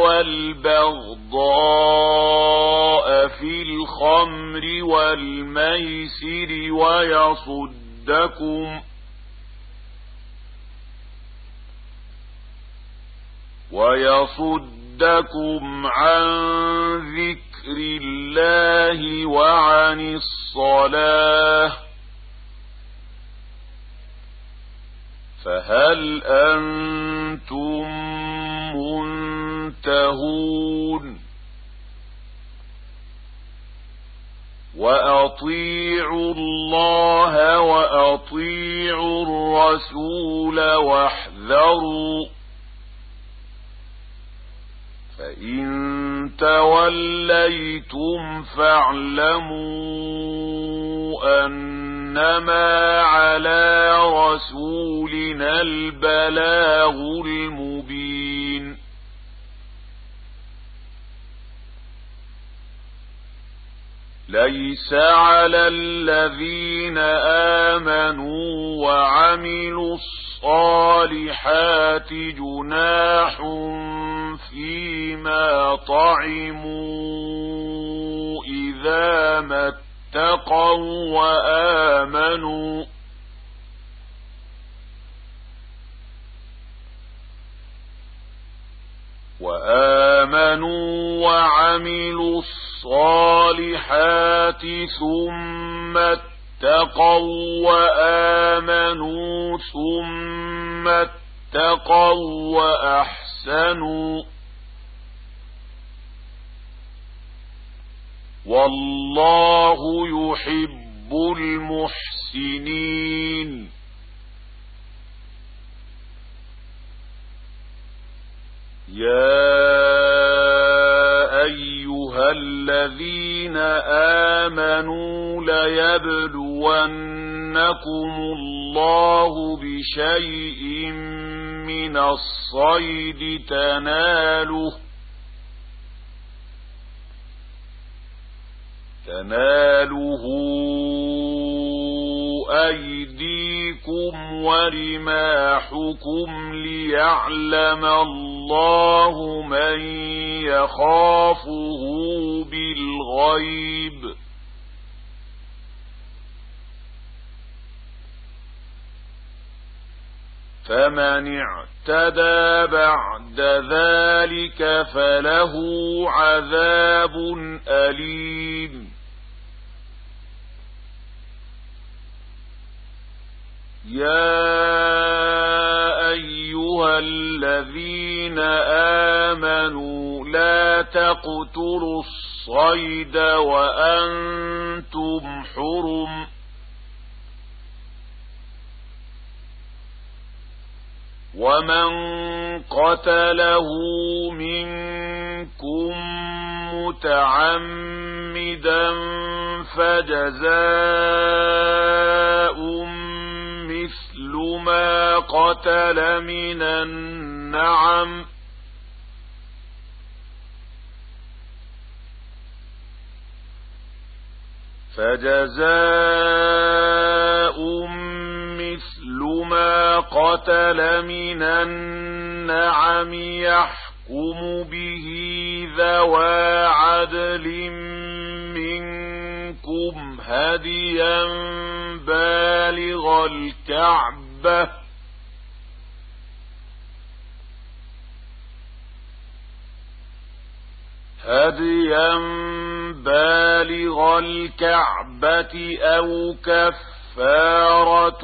والبغضاء في الخمر والميسر ويصدكم عن ذكر الله وعن الصلاة فهل أنتم منتهون وأطيعوا الله وأطيعوا الرسول واحذروا فإن توليتم فاعلموا أنما على رسولنا البلاغ المبين ليس على الذين آمنوا وعملوا الصالحات جناح فيما طعموا إذا ما اتقوا وآمنوا وعملوا الصالحات ثم اتقوا وآمنوا ثم اتقوا وأحسنوا والله يحب المحسنين يا أيها الذين آمنوا ليبلونكم الله بشيء من الصيد تناله أيديكم ورماحكم ليعلم الله من يخافه بالغيب فمن اعتدى بعد ذلك فله عذاب أليم يا أيها الذين آمنوا لا تقتلوا الصيد وأنتم حرم ومن قتله منكم متعمدا فجزاء مثل ما قتل من النعم قتل من النعم يحكم يحكم به ذوى عدل منكم هديا بالغ الكعبة أو كفارة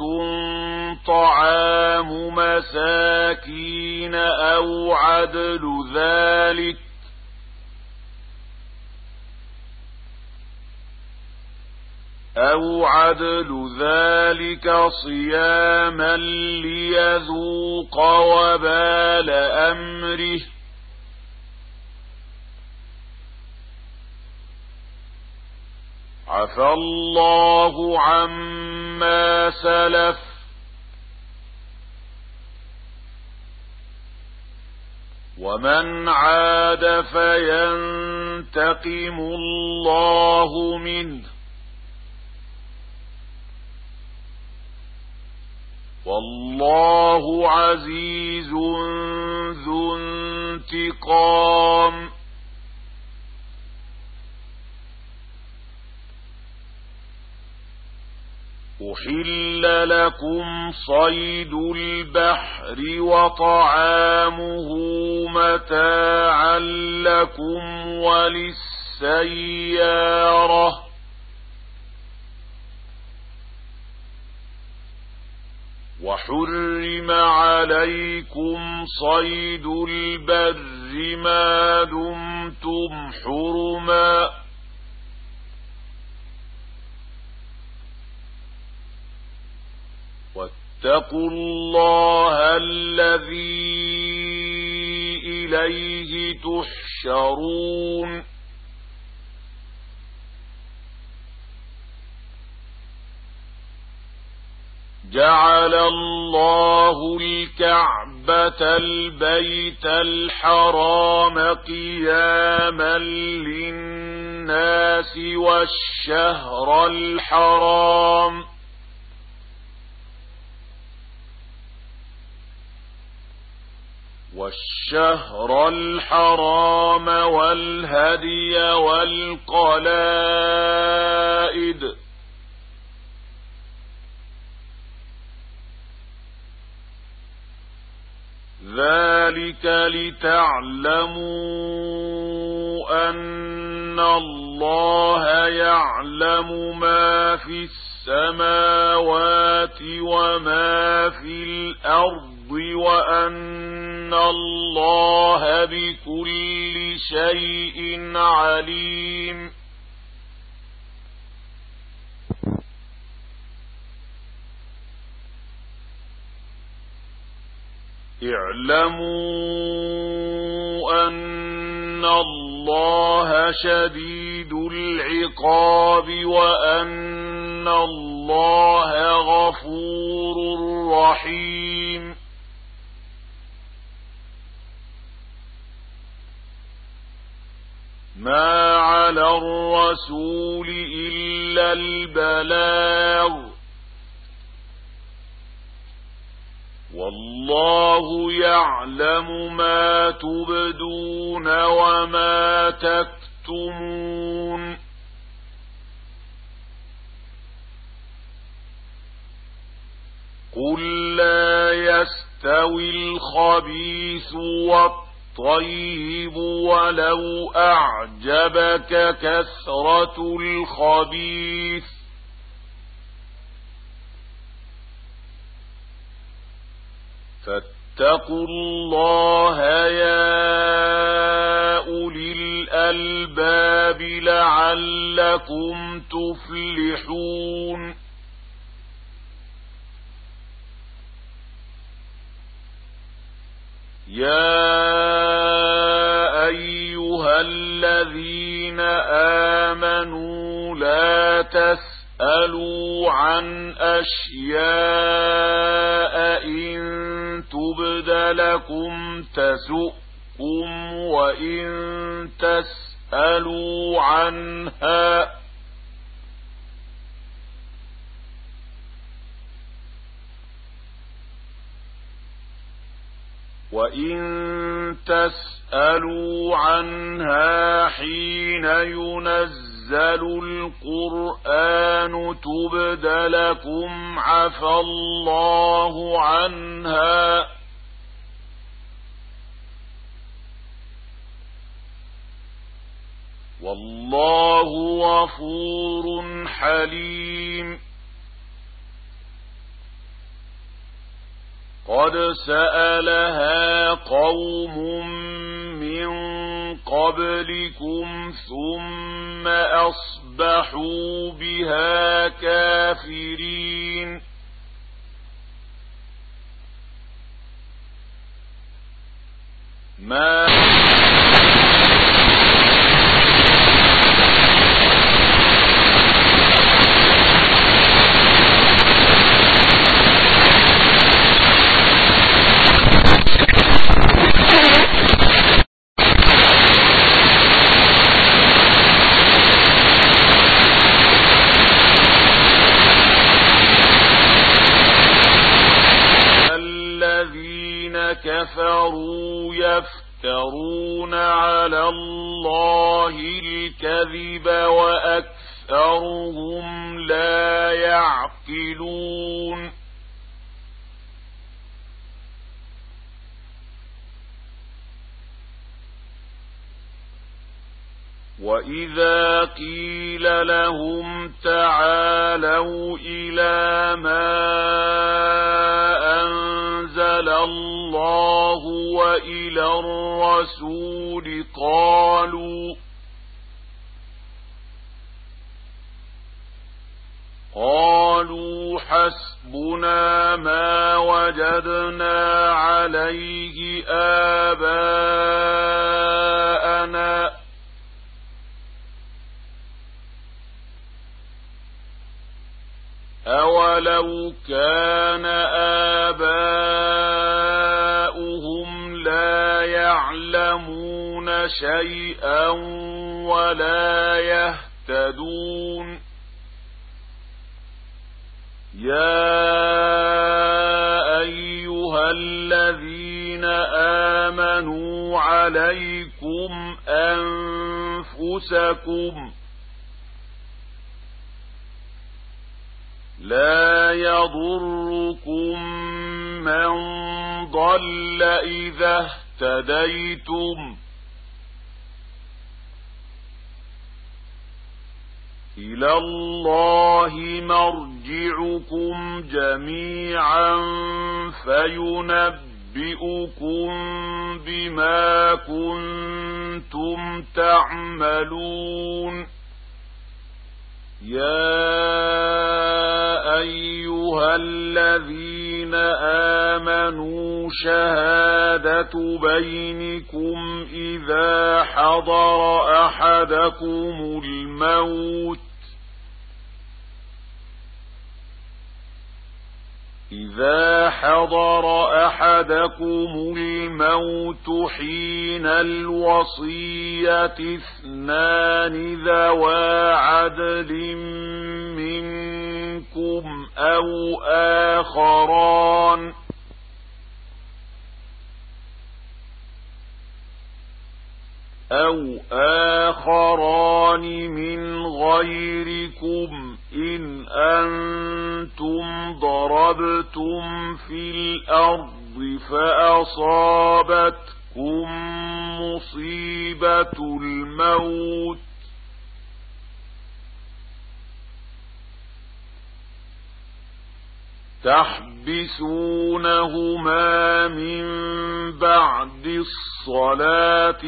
طعام مساكين أو عدل ذلك صياما ليذوق وبال أمره عفى الله عما سلف ومن عاد فينتقم الله منه والله عزيز ذو انتقام أحل لكم صيد البحر وطعامه متاعا لكم وللسيارة وحرم عليكم صيد البر ما دمتم حرما واتقوا الله الذي إليه تحشرون جعل الله الكعبة البيت الحرام قياما للناس والشهر الحرام والهدي والقلائد ذلك لتعلموا أن الله يعلم ما في السماوات وما في الأرض وأن الله بكل شيء عليم اعلموا أن الله شديد العقاب وأن الله غفور رحيم ما على الرسول إلا البلاغ والله يعلم ما تبدون وما تكتمون قل لا يستوي الخبيث والطيب ولو أعجبك كثرة الخبيث فاتقوا الله يا أولي الألباب لعلكم تفلحون يا أيها الذين آمنوا لا تسألوا عن أشياء إن تبد لكم تسؤكم وإن تسألوا تسألوا عنها حين ينزل القرآن تبد لكم عفى الله عنها والله غفور حليم. قد سألها قوم من قبلكم ثم أصبحوا بها كافرين. ما كفروا يفترون على الله الكذب وأكثرهم لا يعقلون. وإذا قيل لهم تعالوا إلى ما أنزل الله وإلى الرسول قالوا حسبنا ما وجدنا عليه آباءنا أولو كان آباؤهم لا يعلمون شيئا ولا يهتدون. يا أيها الذين آمنوا عليكم أنفسكم لا يضركم من ضل إذا اهتديتم إلى الله مرجعكم جميعا فينبئكم بما كنتم تعملون. يا أيها الذين آمنوا شهادة بينكم إذا حضر أحدكم الموت حين الوصية اثنان ذوى عدل منكم أو آخران من غيركم إن أنتم ضربتم في الأرض فأصابتكم مصيبة الموت تحبسونهما من بعد الصلاة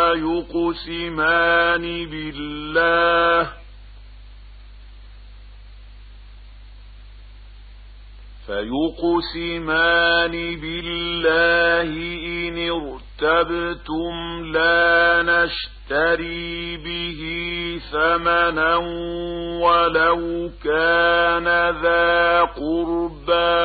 فيقسمان بالله إن ارتبتم لا نشتري به ثمنا ولو كان ذا قربى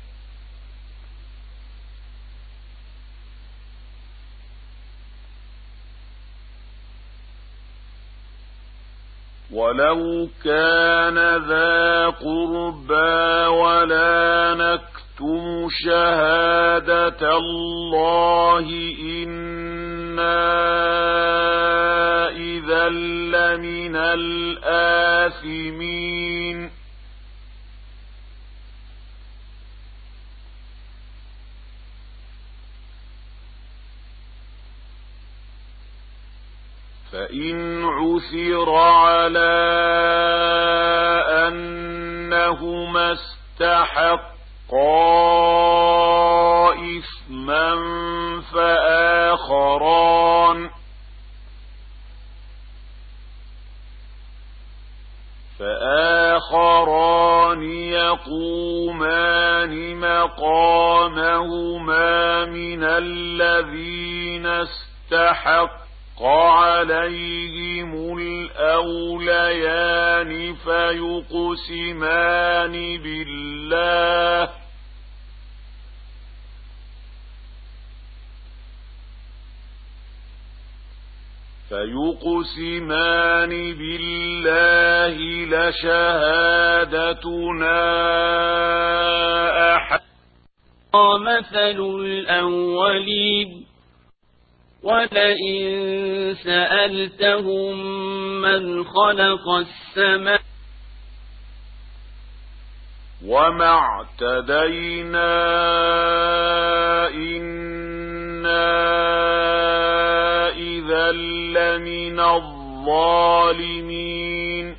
ولا نكتم شهادة الله إننا إذا لمن الآثمين فإن عثر على أنهما استحقا إثما فآخران يقومان مقامهما من الذين استحق عليهم الأوليان فيقسمان بالله لشهادتنا مثل الأولين ولئن سألتهم من خلق السماء وما اعتدينا إنا إذا لمن الظالمين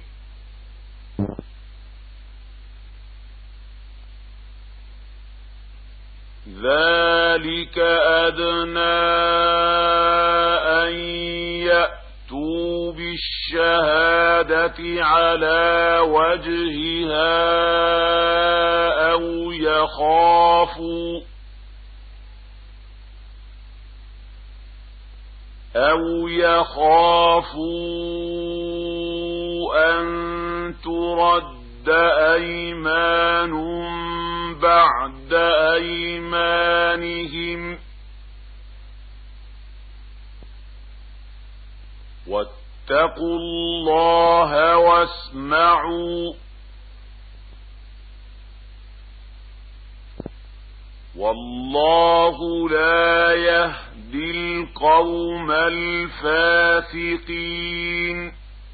ذلك أدنى أن يأتوا بالشهادة على وجهها أو يخافوا أن ترد أيمان بعد أيمانهم واتقوا الله واسمعوا والله لا يهدي القوم الفاسقين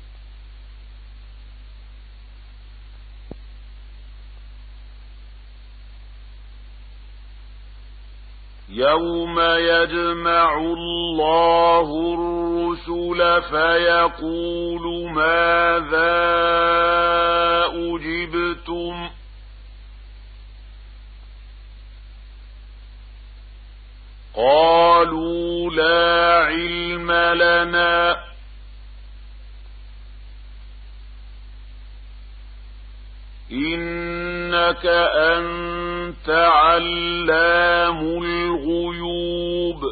يوم يجمع الله الرسل فيقول ماذا أجبتم قالوا لا علم لنا إنك أنت علام الغيوب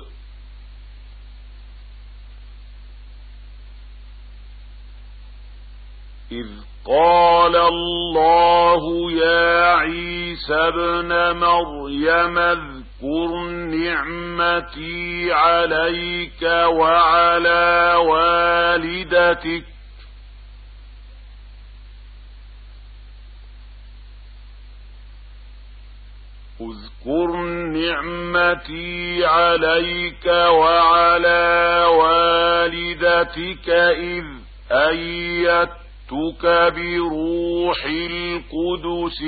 إذ قال الله يا عيسى ابن مريم اذكر نعمتي عليك وعلى والدتك اذكر نعمتي عليك وعلى والدتك إذ أيدتك بروح القدس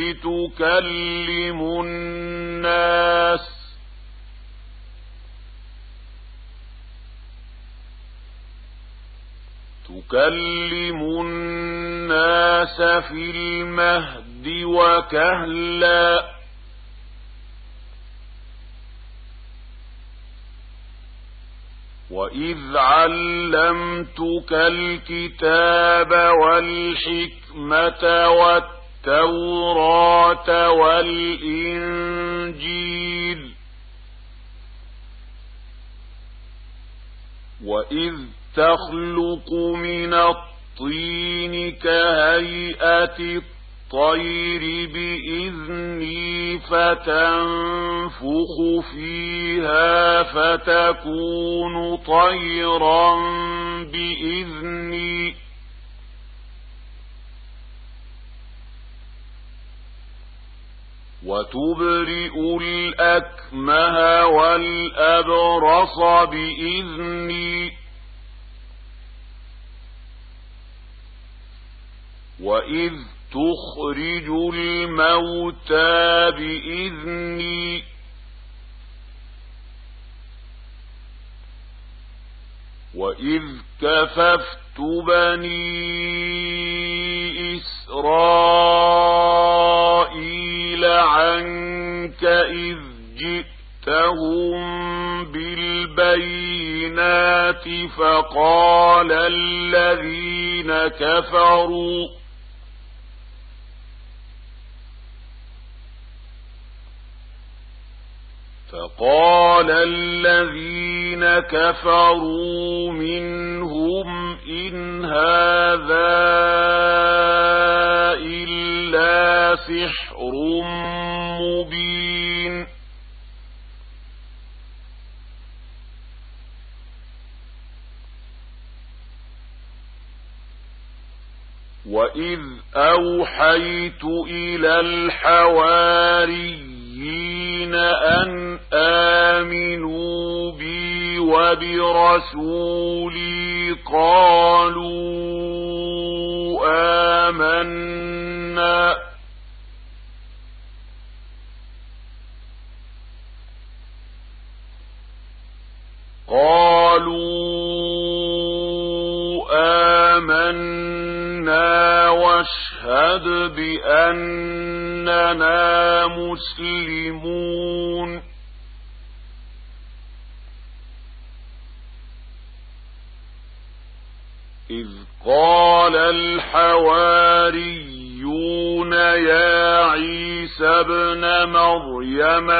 تكلم الناس في المهد وكهلا وإذ علمتك الكتاب والحكمة والتوراة والإنجيل وإذ تخلق من الطين كهيئة الطير بإذني فتنفخ فيها فتكون طيرا بإذني وتبرئ الأكمه والأبرص بإذني وإذ تخرج الموتى بإذني وإذ كففت بني إسرائيل عنك إذ جئتهم بالبينات فقال الذين كفروا منهم إن هذا إلا سحر مبين وإذ أوحيت إلى الحواريين أن آمنوا بي وبرسولي قالوا آمنا واشهد بأننا مسلمون إذ قال الحواريون يا عيسى ابن مريم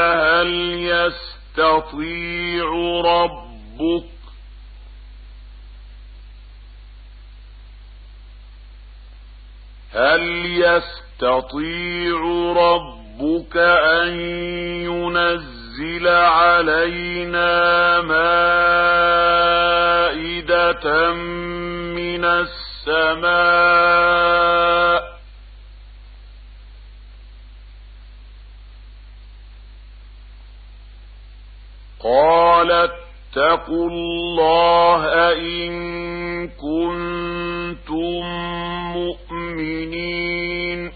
هل يستطيع ربك أن ينزل علينا مائدة من السماء قال اتقوا الله إن كنتم مؤمنين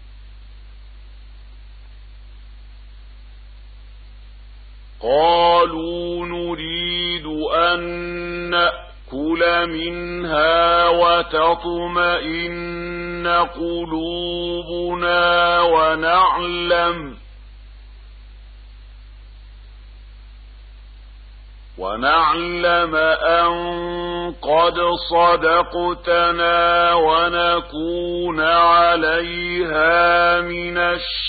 قالوا نريد أن نأكل منها وتطمئن قلوبنا ونعلم أن قد صدقتنا ونكون عليها من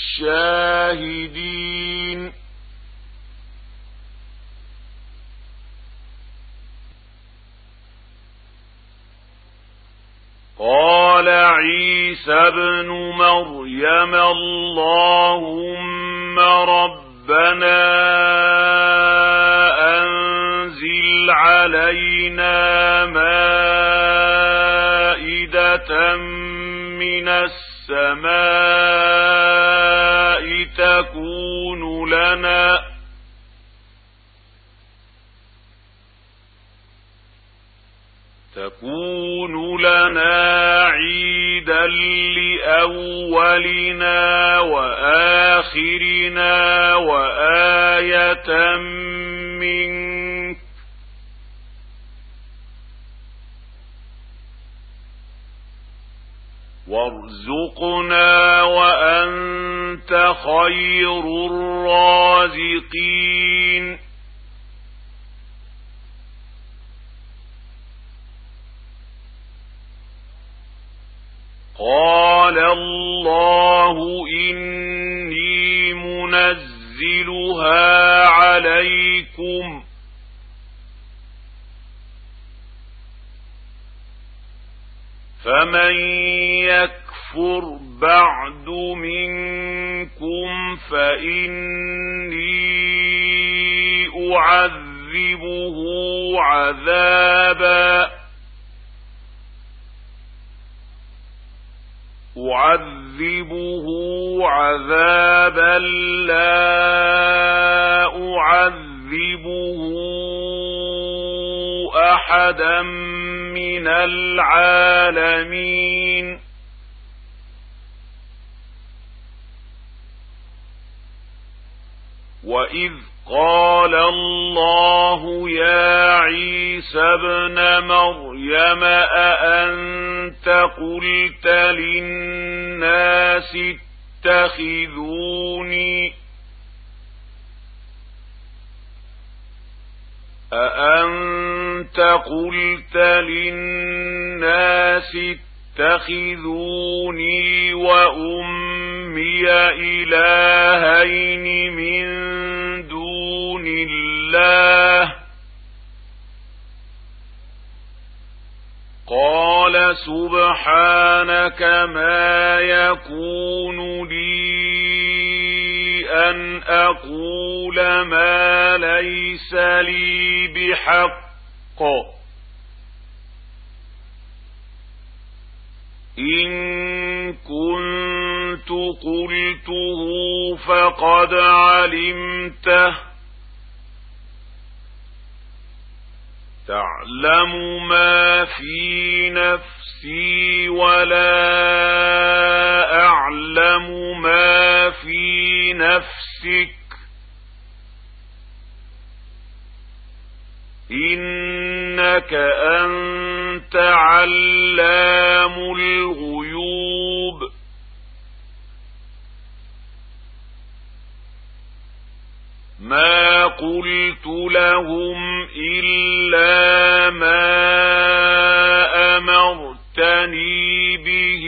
الشاهدين قال عيسى ابن مريم اللهم ربنا أنزل علينا مائدة من السماء تكون لنا عيدا لأولنا وآخرنا وآية منك وارزقنا وأنت خير الرازقين قال الله إني منزلها عليكم فمن يكفر بعد منكم فإني أعذبه عذابا بل لا أعذبه أحدا من العالمين وإذ قال الله يا عيسى ابن مريم أأنت قلت للناس اتخذوني وأمي إلهين من دون الله قال سبحانك ما يكون لي أن أقول ما ليس لي بحق إن كنت قلته فقد علمته تعلم ما في نفسي ولا أعلم ما في نفسك إنك أنت علام الغيوب ما قلت لهم إلا ما أمرتني به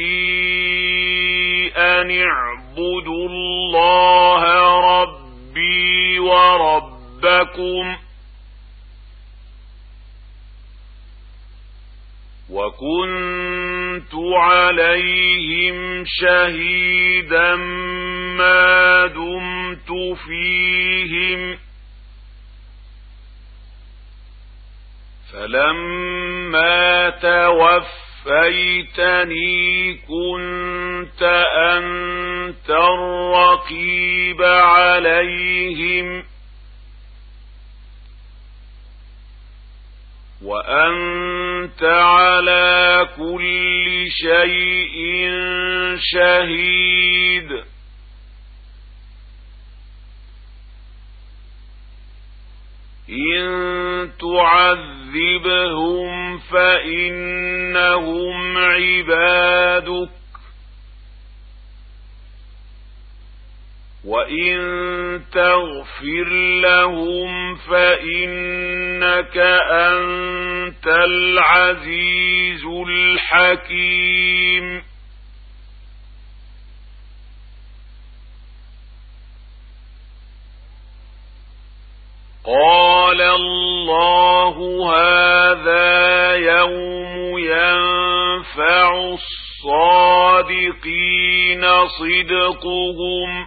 أن اعبدوا الله ربي وربكم وكنت عليهم شهيدا ما دمت فيهم فلما توفيتني كنت أنت الرقيب عليهم وأنت على كل شيء شهيد إن تعذبهم فإنهم عبادك وإن تغفر لهم فإنك أنت العزيز الحكيم قال الله هذا يوم ينفع الصادقين صدقهم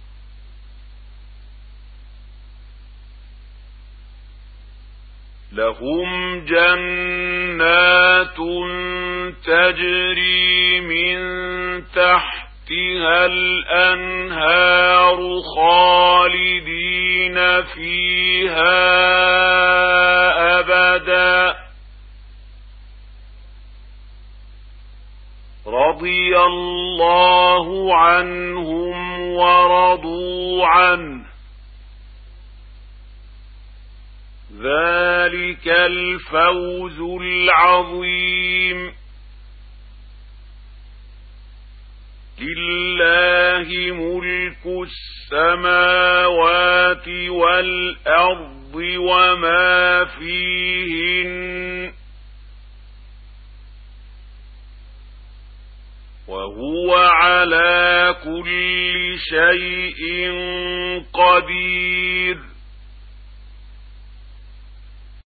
لهم جنات تجري من تحتها الأنهار خالدين فيها أبدا رضي الله عنهم ورضوا عنه ذلك الفوز العظيم لله ملك السماوات والأرض وما فيهن وهو على كل شيء قدير